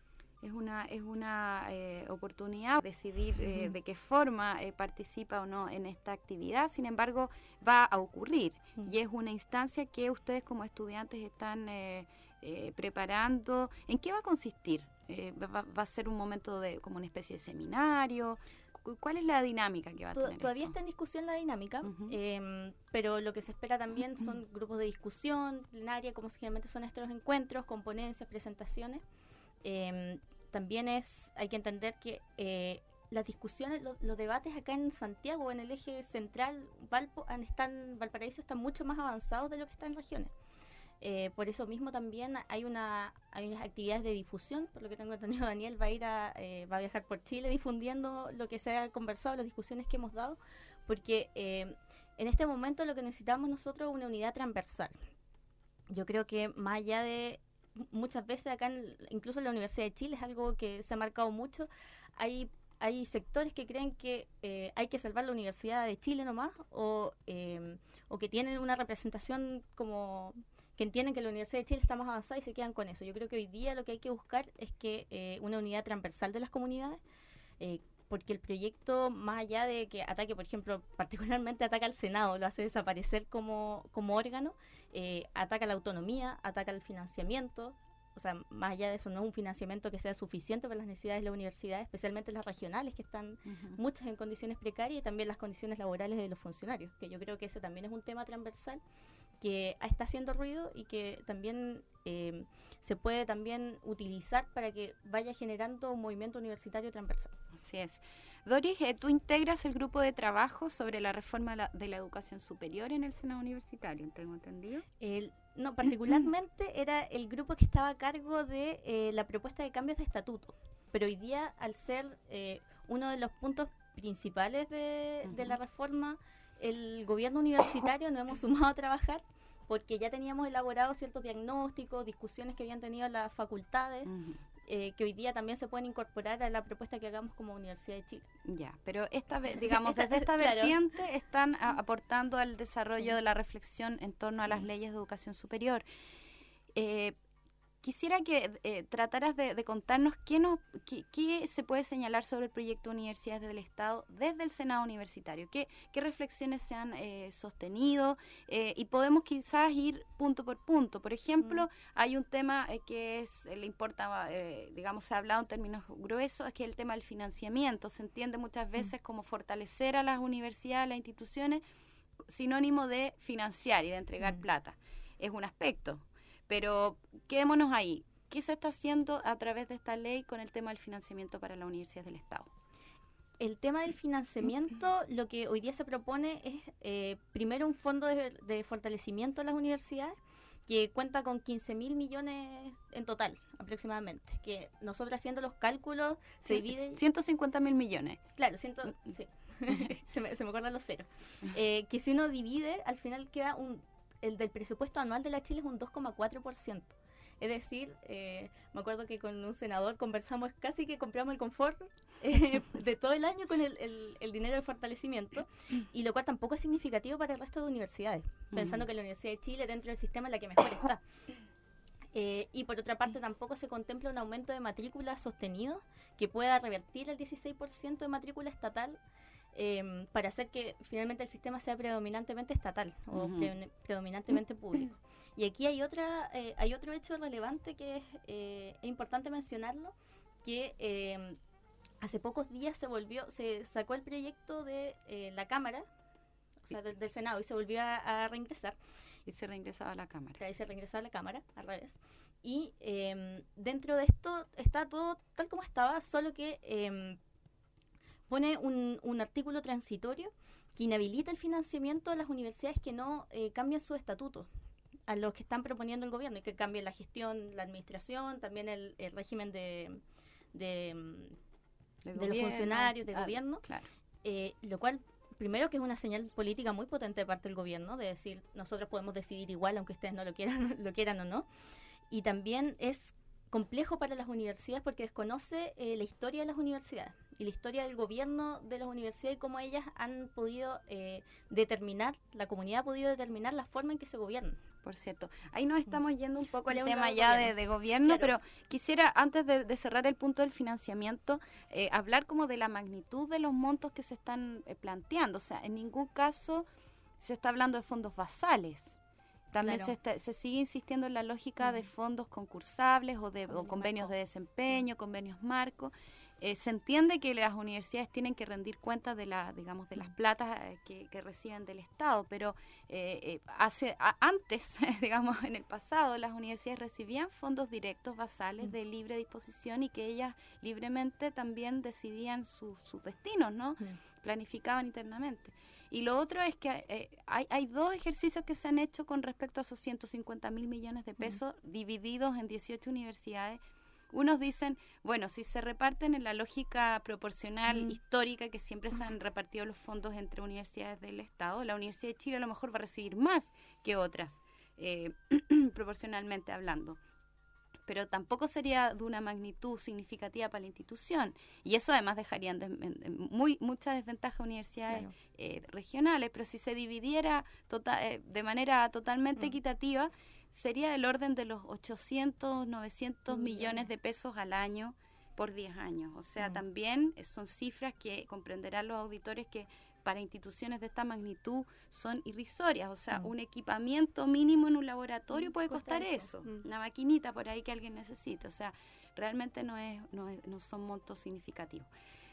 es una, es una eh, oportunidad de decidir eh, de qué forma eh, participa o no en esta actividad. Sin embargo, va a ocurrir y es una instancia que ustedes como estudiantes están eh, eh, preparando. ¿En qué va a consistir? Eh, va, ¿Va a ser un momento de como una especie de seminario? ¿Cuál es la dinámica que va a tener Todavía esto? está en discusión la dinámica, Uh-huh. eh, pero lo que se espera también son grupos de discusión plenaria, como generalmente son estos encuentros, con ponencias, presentaciones. Eh, también es, hay que entender que eh, las discusiones, lo, los debates acá en Santiago, en el eje central, Valpo, han, están, Valparaíso están mucho más avanzados de lo que está en regiones. Eh, por eso mismo también hay una hay unas actividades de difusión, por lo que tengo entendido Daniel va a ir a, eh, va a viajar por Chile difundiendo lo que se ha conversado, las discusiones que hemos dado, porque eh, en este momento lo que necesitamos nosotros es una unidad transversal. Yo creo que más allá de muchas veces acá, en, incluso en la Universidad de Chile, es algo que se ha marcado mucho, hay hay sectores que creen que eh, hay que salvar la Universidad de Chile nomás, o, eh, o que tienen una representación como que entienden que la Universidad de Chile está más avanzada y se quedan con eso. Yo creo que hoy día lo que hay que buscar es que eh, una unidad transversal de las comunidades, eh, porque el proyecto, más allá de que ataque, por ejemplo, particularmente ataca al Senado, lo hace desaparecer como, como órgano, eh, ataca la autonomía, ataca el financiamiento. O sea, más allá de eso, no es un financiamiento que sea suficiente para las necesidades de la universidad, especialmente las regionales, que están uh-huh. muchas en condiciones precarias, y también las condiciones laborales de los funcionarios, que yo creo que ese también es un tema transversal que está haciendo ruido y que también eh, se puede también utilizar para que vaya generando un movimiento universitario transversal. Así es. Doris, eh, tú integras el grupo de trabajo sobre la reforma de la, de la educación superior en el Senado Universitario, ¿tengo entendido? El, no, particularmente era el grupo que estaba a cargo de eh, la propuesta de cambios de estatuto, pero hoy día, al ser eh, uno de los puntos principales de, uh-huh. de la reforma, el gobierno universitario nos hemos sumado a trabajar porque ya teníamos elaborado ciertos diagnósticos, discusiones que habían tenido las facultades, uh-huh. eh, que hoy día también se pueden incorporar a la propuesta que hagamos como Universidad de Chile. Ya, pero esta vez, digamos, desde esta claro. vertiente están a, aportando al desarrollo sí. de la reflexión en torno sí. a las leyes de educación superior. Eh, Quisiera que eh, trataras de, de contarnos qué, no, qué, qué se puede señalar sobre el proyecto Universidades del Estado desde el Senado Universitario, qué, qué reflexiones se han eh, sostenido eh, y podemos quizás ir punto por punto. Por ejemplo, mm. hay un tema eh, que es, le importa, eh, digamos, se ha hablado en términos gruesos, es que el tema del financiamiento se entiende muchas veces mm. como fortalecer a las universidades, a las instituciones, sinónimo de financiar y de entregar mm. plata. Es un aspecto. Pero quedémonos ahí. ¿Qué se está haciendo a través de esta ley con el tema del financiamiento para las universidades del Estado? El tema del financiamiento, lo que hoy día se propone es eh, primero un fondo de, de fortalecimiento a las universidades que cuenta con quince mil millones en total, aproximadamente. Que nosotros haciendo los cálculos se sí, divide... ciento cincuenta mil millones. Claro, ciento, sí. se, me, se me acuerdan los ceros. Eh, que si uno divide, al final queda un... El del presupuesto anual de la Chile es un dos coma cuatro por ciento. Es decir, eh, me acuerdo que con un senador conversamos, casi que compramos el confort eh, de todo el año con el, el, el dinero de fortalecimiento, y lo cual tampoco es significativo para el resto de universidades, uh-huh. pensando que la Universidad de Chile dentro del sistema es la que mejor está. Eh, y por otra parte tampoco se contempla un aumento de matrícula sostenido que pueda revertir el dieciséis por ciento de matrícula estatal, Eh, para hacer que finalmente el sistema sea predominantemente estatal uh-huh. o pre- predominantemente público. Y aquí hay otra eh, hay otro hecho relevante que es, eh, es importante mencionarlo, que eh, hace pocos días se volvió se sacó el proyecto de eh, la Cámara, o sea, del, del Senado, y se volvió a, a reingresar. Y se reingresaba a la Cámara. Claro, y se reingresaba a la Cámara, al revés. Y eh, dentro de esto está todo tal como estaba, solo que... Eh, pone un, un artículo transitorio que inhabilita el financiamiento a las universidades que no eh, cambian su estatuto, a los que están proponiendo el gobierno, y que cambien la gestión, la administración, también el, el régimen de, de, de, de los funcionarios, de ah, gobierno, claro. eh, lo cual, primero, que es una señal política muy potente de parte del gobierno, de decir, nosotros podemos decidir igual, aunque ustedes no lo quieran, lo quieran o no, y también es complejo para las universidades porque desconoce eh, la historia de las universidades y la historia del gobierno de las universidades y cómo ellas han podido eh, determinar, la comunidad ha podido determinar la forma en que se gobiernan. por cierto. Ahí nos estamos yendo un poco al Ya un tema lado ya de, gobierno. de gobierno, Claro. pero quisiera, antes de, de cerrar el punto del financiamiento, eh, hablar como de la magnitud de los montos que se están eh, planteando. O sea, en ningún caso se está hablando de fondos basales. También Claro. se, está- se sigue insistiendo en la lógica de fondos concursables o de o convenios de desempeño, convenios marco. Eh, se entiende que las universidades tienen que rendir cuentas de la, digamos, de las platas eh, que, que reciben del Estado, pero eh, eh, hace a- antes, digamos, en el pasado, las universidades recibían fondos directos basales de libre disposición y que ellas libremente también decidían su- sus destinos, ¿no? Planificaban internamente. Y lo otro es que eh, hay, hay dos ejercicios que se han hecho con respecto a esos ciento cincuenta mil millones de pesos divididos en dieciocho universidades. Unos dicen, bueno, si se reparten en la lógica proporcional histórica que siempre se han repartido los fondos entre universidades del Estado, la Universidad de Chile a lo mejor va a recibir más que otras, eh, proporcionalmente hablando. Pero tampoco sería de una magnitud significativa para la institución. Y eso además dejaría en, des- en- en muy mucha desventaja a universidades Claro. eh, regionales. Pero si se dividiera tota- eh, de manera totalmente equitativa, sería del orden de los ochocientos, novecientos millones de pesos al año por diez años. O sea, también eh, son cifras que comprenderán los auditores que para instituciones de esta magnitud son irrisorias. O sea, un equipamiento mínimo en un laboratorio puede cuesta costar eso. eso. Una maquinita por ahí que alguien necesite. O sea, realmente no, es, no, es- no son montos significativos.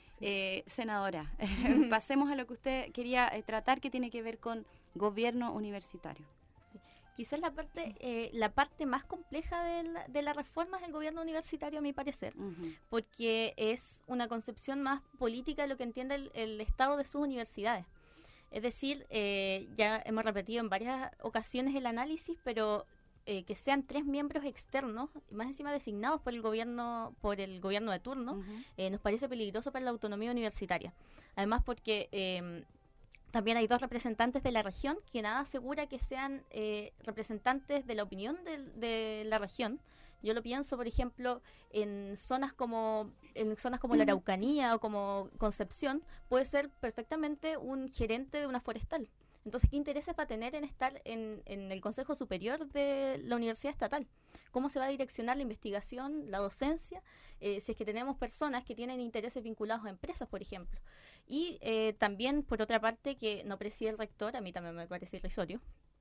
Eh, senadora, pasemos a lo que usted quería eh, tratar, que tiene que ver con gobierno universitario. Quizás la parte eh, la parte más compleja de la, de la reforma es el gobierno universitario, a mi parecer, porque es una concepción más política de lo que entiende el, el Estado de sus universidades. Es decir, eh, ya hemos repetido en varias ocasiones el análisis, pero eh, que sean tres miembros externos, más encima designados por el gobierno por el gobierno de turno, eh, nos parece peligroso para la autonomía universitaria. Además, porque eh, también hay dos representantes de la región, que nada asegura que sean eh, representantes de la opinión del- de, la región. Yo lo pienso, por ejemplo, en zonas como en zonas como la Araucanía o como Concepción, puede ser perfectamente un gerente de una forestal. Entonces, ¿qué intereses va a tener en estar en, en el Consejo Superior de la Universidad Estatal? ¿Cómo se va a direccionar la investigación, la docencia, eh, si es que tenemos personas que tienen intereses vinculados a empresas, por ejemplo? Y eh, también, por otra parte, que no preside el rector, a mí también me parece irrisorio,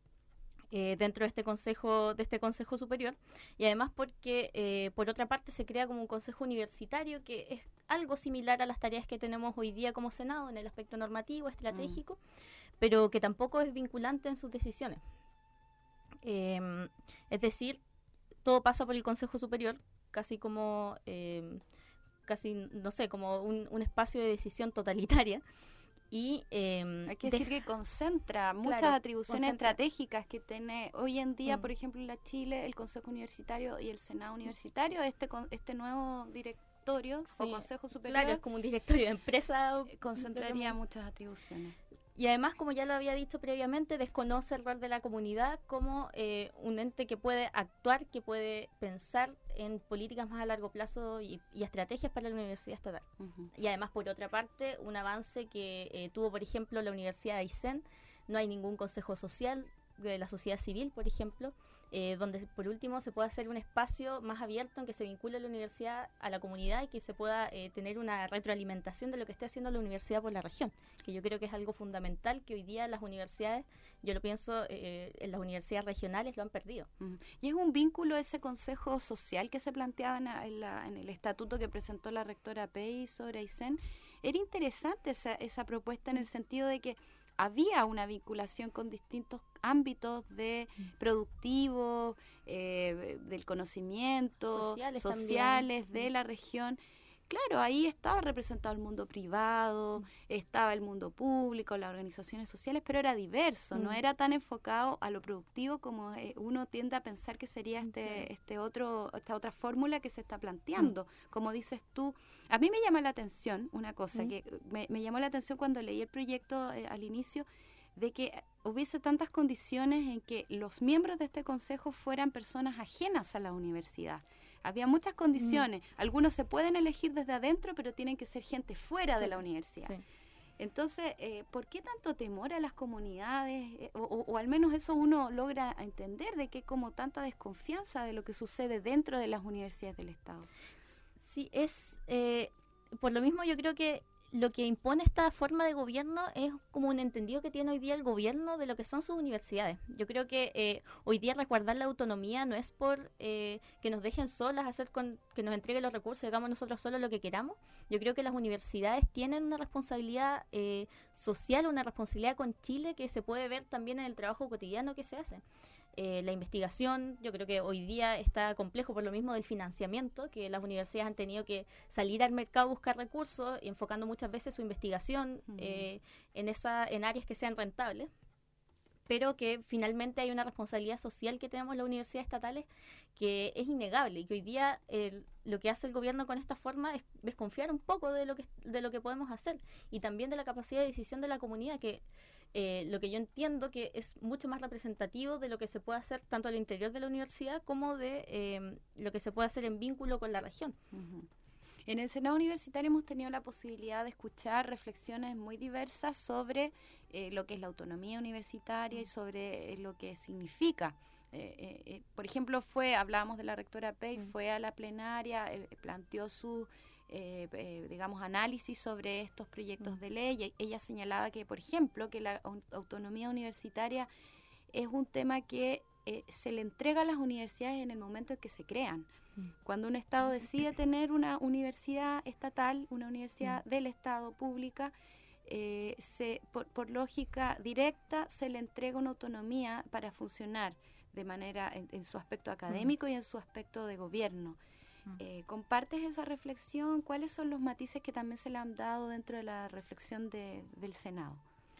eh, dentro de este consejo de este consejo superior, y además porque eh, por otra parte se crea como un consejo universitario que es algo similar a las tareas que tenemos hoy día como Senado en el aspecto normativo, estratégico, pero que tampoco es vinculante en sus decisiones. Eh, es decir, todo pasa por el Consejo Superior, casi como eh, casi no sé, como un, un espacio de decisión totalitaria. Y eh, Hay que decir deja- que concentra muchas Claro, atribuciones concentra. estratégicas que tiene hoy en día, Mm. por ejemplo, en la Chile, el Consejo Universitario y el Senado Universitario, este con- este nuevo directorio o Sí, Consejo Superior. claro, es como un directorio de empresa. Concentraría diríamos. muchas atribuciones. Y además, como ya lo había dicho previamente, desconoce el rol de la comunidad como eh, un ente que puede actuar, que puede pensar en políticas más a largo plazo y, y estrategias para la Universidad Estatal. Y además, por otra parte, un avance que eh, tuvo, por ejemplo, la Universidad de Aysén. No hay ningún consejo social de la sociedad civil, por ejemplo, eh, donde por último se pueda hacer un espacio más abierto en que se vincule la universidad a la comunidad y que se pueda eh, tener una retroalimentación de lo que esté haciendo la universidad por la región, que yo creo que es algo fundamental que hoy día las universidades, yo lo pienso, eh, en las universidades regionales lo han perdido. Ujú. Y es un vínculo ese consejo social que se planteaba en, la- en la- en el estatuto que presentó la rectora Pei sobre Aysén. Era interesante esa, esa propuesta en el sentido de que había una vinculación con distintos ámbitos de productivos, eh, del conocimiento, Sociales sociales también. de la región. Claro, ahí estaba representado el mundo privado, estaba el mundo público, las organizaciones sociales, pero era diverso, no Mm. era tan enfocado a lo productivo como eh, uno tiende a pensar que sería este, este otro, esta otra fórmula que se está planteando. Como dices tú, a mí me llama la atención una cosa, Mm. que me, me llamó la atención cuando leí el proyecto eh, al inicio, de que hubiese tantas condiciones en que los miembros de este consejo fueran personas ajenas a la universidad. Había muchas condiciones. Algunos se pueden elegir desde adentro, pero tienen que ser gente fuera de la universidad. Sí. Entonces, eh, ¿por qué tanto temor a las comunidades? Eh, o, o, o al menos eso uno logra entender, de que como tanta desconfianza de lo que sucede dentro de las universidades del Estado. Sí, es... Eh, por lo mismo yo creo que lo que impone esta forma de gobierno es como un entendido que tiene hoy día el gobierno de lo que son sus universidades. Yo creo que eh, hoy día resguardar la autonomía no es por eh, que nos dejen solas, hacer con, que nos entreguen los recursos, digamos nosotros solos lo que queramos. Yo creo que las universidades tienen una responsabilidad eh, social, una responsabilidad con Chile que se puede ver también en el trabajo cotidiano que se hace. Eh, la investigación, yo creo que hoy día está complejo por lo mismo del financiamiento, que las universidades han tenido que salir al mercado a buscar recursos, y enfocando muchas veces su investigación uh-huh. eh, en, esa, en áreas que sean rentables, pero que finalmente hay una responsabilidad social que tenemos las universidades estatales que es innegable, y que hoy día eh, lo que hace el gobierno con esta forma es desconfiar un poco de lo que, de lo que podemos hacer, y también de la capacidad de decisión de la comunidad, que Eh, lo que yo entiendo que es mucho más representativo de lo que se puede hacer tanto al interior de la universidad como de eh, lo que se puede hacer en vínculo con la región. Uh-huh. En el Senado Universitario hemos tenido la posibilidad de escuchar reflexiones muy diversas sobre eh, lo que es la autonomía universitaria uh-huh. y sobre eh, lo que significa. Eh, eh, eh, por ejemplo, fue, hablábamos de la rectora Pey, uh-huh. fue a la plenaria, eh, planteó su Eh, eh, digamos, análisis sobre estos proyectos de ley. Y ella señalaba que, por ejemplo, que la au- autonomía universitaria es un tema que eh, se le entrega a las universidades en el momento en que se crean. Mm. Cuando un Estado decide tener una universidad estatal, una universidad mm. del Estado pública, eh, se, por, por lógica directa se le entrega una autonomía para funcionar de manera en, en su aspecto académico mm. y en su aspecto de gobierno. Eh, ¿Compartes esa reflexión? ¿Cuáles son los matices que también se le han dado dentro de la reflexión de, del Senado?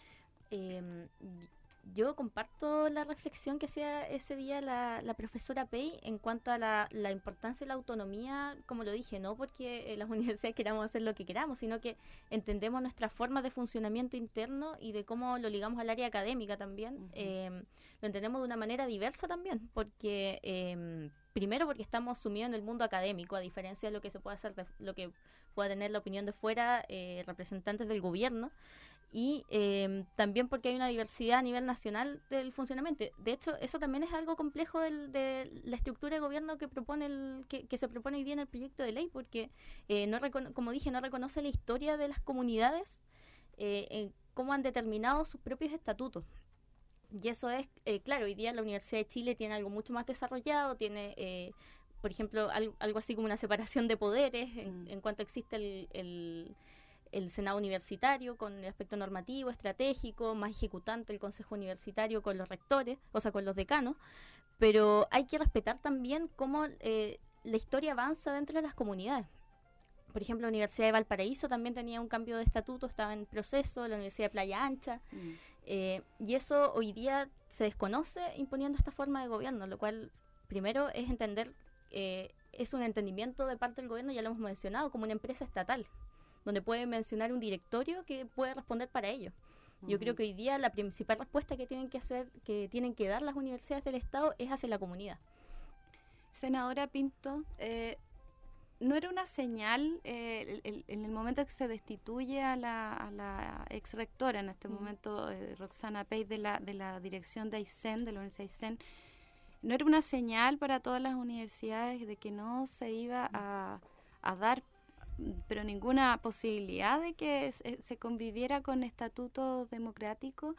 Eh, yo comparto la reflexión que hacía ese día la, la profesora Pey en cuanto a la, la importancia de la autonomía, como lo dije, no porque eh, las universidades queramos hacer lo que queramos, sino que entendemos nuestras formas de funcionamiento interno y de cómo lo ligamos al área académica también. Uh-huh. Eh, lo entendemos de una manera diversa también, porque... Eh, Primero porque estamos sumidos en el mundo académico, a diferencia de lo que se puede hacer, de, lo que pueda tener la opinión de fuera, eh, representantes del gobierno, y eh, también porque hay una diversidad a nivel nacional del funcionamiento. De hecho, eso también es algo complejo del, de la estructura de gobierno que propone el, que, que se propone hoy día en el proyecto de ley, porque, eh, no recono- como dije, no reconoce la historia de las comunidades, eh, en cómo han determinado sus propios estatutos. Y eso es, eh, claro, hoy día la Universidad de Chile tiene algo mucho más desarrollado, tiene, eh, por ejemplo, algo, algo así como una separación de poderes en, mm. en cuanto existe el, el, el Senado Universitario con el aspecto normativo, estratégico, más ejecutante el Consejo Universitario con los rectores, o sea, con los decanos, pero hay que respetar también cómo eh, la historia avanza dentro de las comunidades. Por ejemplo, la Universidad de Valparaíso también tenía un cambio de estatuto, estaba en proceso, la Universidad de Playa Ancha, mm. eh, y eso hoy día se desconoce imponiendo esta forma de gobierno, lo cual primero es entender, eh, es un entendimiento de parte del gobierno, ya lo hemos mencionado, como una empresa estatal, donde puede mencionar un directorio que puede responder para ello. Uh-huh. Yo creo que hoy día la principal respuesta que tienen que hacer, que tienen que dar las universidades del Estado es hacia la comunidad. Senadora Pinto, eh, ¿no era una señal eh, el, el, en el momento que se destituye a la, a la ex rectora, en este mm. momento eh, Roxana Pey, de la, de la dirección de Aysén, de la Universidad de Aysén, ¿no era una señal para todas las universidades de que no se iba a, a dar pero ninguna posibilidad de que se, se conviviera con estatutos democráticos?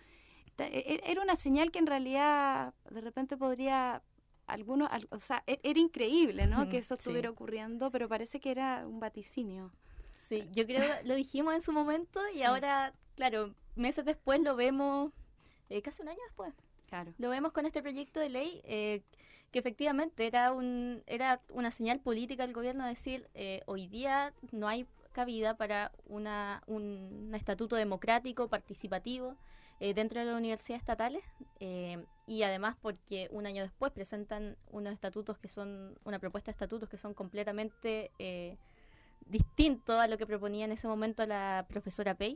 Era una señal que en realidad de repente podría... Algunos, al, o sea, era increíble, ¿no? Que eso estuviera sí. ocurriendo, pero parece que era un vaticinio. Sí, yo creo que lo dijimos en su momento y sí. ahora, claro, meses después lo vemos, eh, casi un año después. Claro. Lo vemos con este proyecto de ley eh, que efectivamente era un era una señal política del gobierno decir, eh, hoy día no hay cabida para una un, un estatuto democrático, participativo, Eh, dentro de las universidades estatales, eh, y además porque un año después presentan unos estatutos que son, una propuesta de estatutos que son completamente eh, distintos a lo que proponía en ese momento la profesora Pey,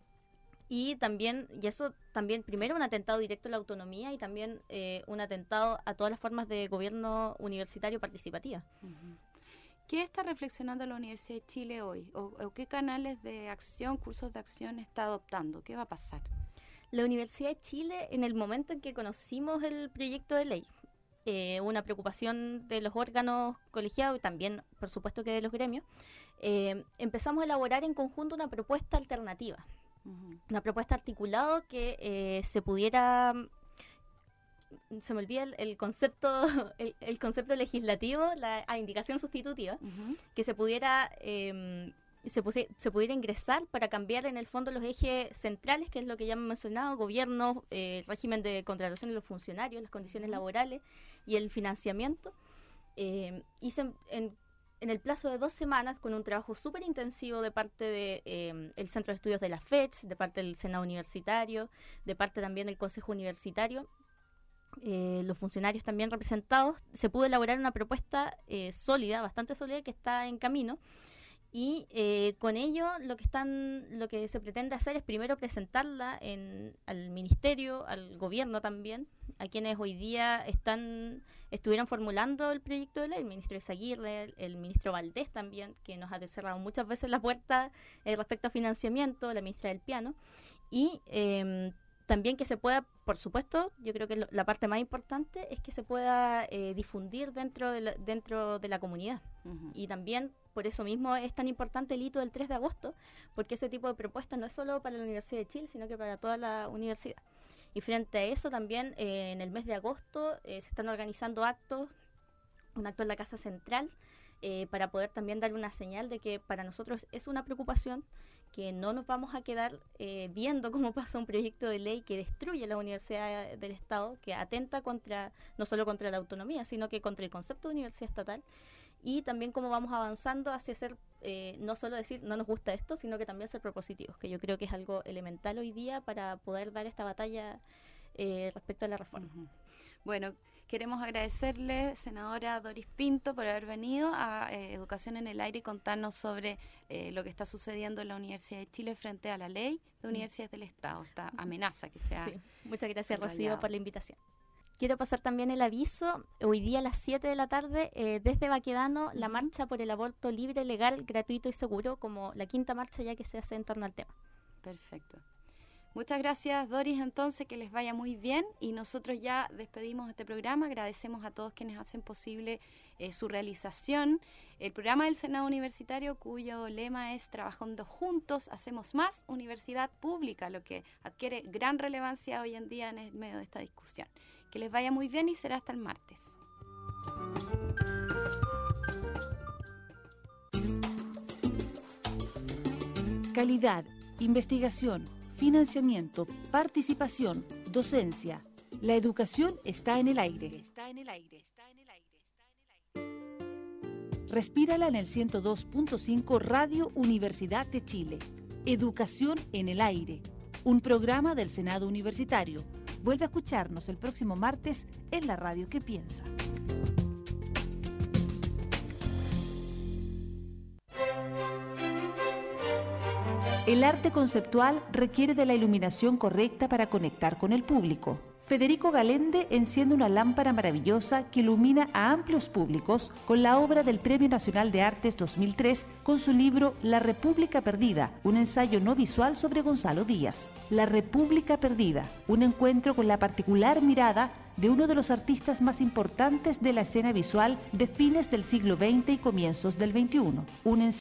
y también, y eso también, primero un atentado directo a la autonomía y también eh, un atentado a todas las formas de gobierno universitario participativa. Uh-huh. ¿Qué está reflexionando la Universidad de Chile hoy? ¿O, o qué canales de acción, cursos de acción está adoptando? ¿Qué va a pasar? La Universidad de Chile, en el momento en que conocimos el proyecto de ley, eh, una preocupación de los órganos colegiados y también, por supuesto, que de los gremios, eh, empezamos a elaborar en conjunto una propuesta alternativa, uh-huh. una propuesta articulada que eh, se pudiera... se me olvida el, el concepto el, el concepto legislativo, la ah, indicación sustitutiva, uh-huh. que se pudiera eh, se, puse, se pudiera ingresar para cambiar en el fondo los ejes centrales, que es lo que ya hemos mencionado, gobierno, eh, régimen de contratación de los funcionarios, las condiciones uh-huh. laborales y el financiamiento. Eh, hice en, en, en el plazo de dos semanas, con un trabajo súper intensivo de parte del de, eh, Centro de Estudios de la FECH, de parte del Senado Universitario, de parte también del Consejo Universitario, Eh, los funcionarios también representados, se pudo elaborar una propuesta eh, sólida, bastante sólida, que está en camino, y eh, con ello lo que están, lo que se pretende hacer es primero presentarla en, al ministerio, al gobierno también, a quienes hoy día están estuvieron formulando el proyecto de ley, el ministro Izaguirre, el, el ministro Valdés también, que nos ha cerrado muchas veces la puerta eh, respecto a financiamiento, la ministra del Piano, y eh, también que se pueda, por supuesto, yo creo que lo, la parte más importante es que se pueda eh, difundir dentro de la, dentro de la comunidad. Uh-huh. Y también, por eso mismo, es tan importante el hito del tres de agosto, porque ese tipo de propuestas no es solo para la Universidad de Chile, sino que para toda la universidad. Y frente a eso, también eh, en el mes de agosto eh, se están organizando actos, un acto en la Casa Central, eh, para poder también dar una señal de que para nosotros es una preocupación, que no nos vamos a quedar eh, viendo cómo pasa un proyecto de ley que destruye la universidad del Estado, que atenta contra no solo contra la autonomía, sino que contra el concepto de universidad estatal, y también cómo vamos avanzando hacia ser, eh, no solo decir no nos gusta esto, sino que también ser propositivos, que yo creo que es algo elemental hoy día para poder dar esta batalla eh, respecto a la reforma. Uh-huh. Bueno, queremos agradecerle, senadora Doris Pinto, por haber venido a eh, Educación en el Aire y contarnos sobre eh, lo que está sucediendo en la Universidad de Chile frente a la ley de universidades del Estado, esta amenaza que se ha... Sí, muchas gracias, Rocío, por la invitación. Quiero pasar también el aviso, hoy día a las siete de la tarde, eh, desde Baquedano, uh-huh. la marcha por el aborto libre, legal, gratuito y seguro, como la quinta marcha ya que se hace en torno al tema. Perfecto. Muchas gracias, Doris, entonces, que les vaya muy bien, y nosotros ya despedimos este programa. Agradecemos a todos quienes hacen posible eh, su realización. El programa del Senado Universitario, cuyo lema es Trabajando Juntos, Hacemos Más, Universidad Pública, lo que adquiere gran relevancia hoy en día en el medio de esta discusión. Que les vaya muy bien y será hasta el martes. Calidad, investigación, financiamiento, participación, docencia. La educación está en el aire. Está en el aire. Está en el aire. Está en el aire. Respírala en el ciento dos punto cinco Radio Universidad de Chile. Educación en el aire. Un programa del Senado Universitario. Vuelve a escucharnos el próximo martes en la radio que piensa. El arte conceptual requiere de la iluminación correcta para conectar con el público. Federico Galende enciende una lámpara maravillosa que ilumina a amplios públicos con la obra del Premio Nacional de Artes dos mil tres con su libro La República Perdida, un ensayo no visual sobre Gonzalo Díaz. La República Perdida, un encuentro con la particular mirada de uno de los artistas más importantes de la escena visual de fines del siglo veinte y comienzos del veintiuno. Un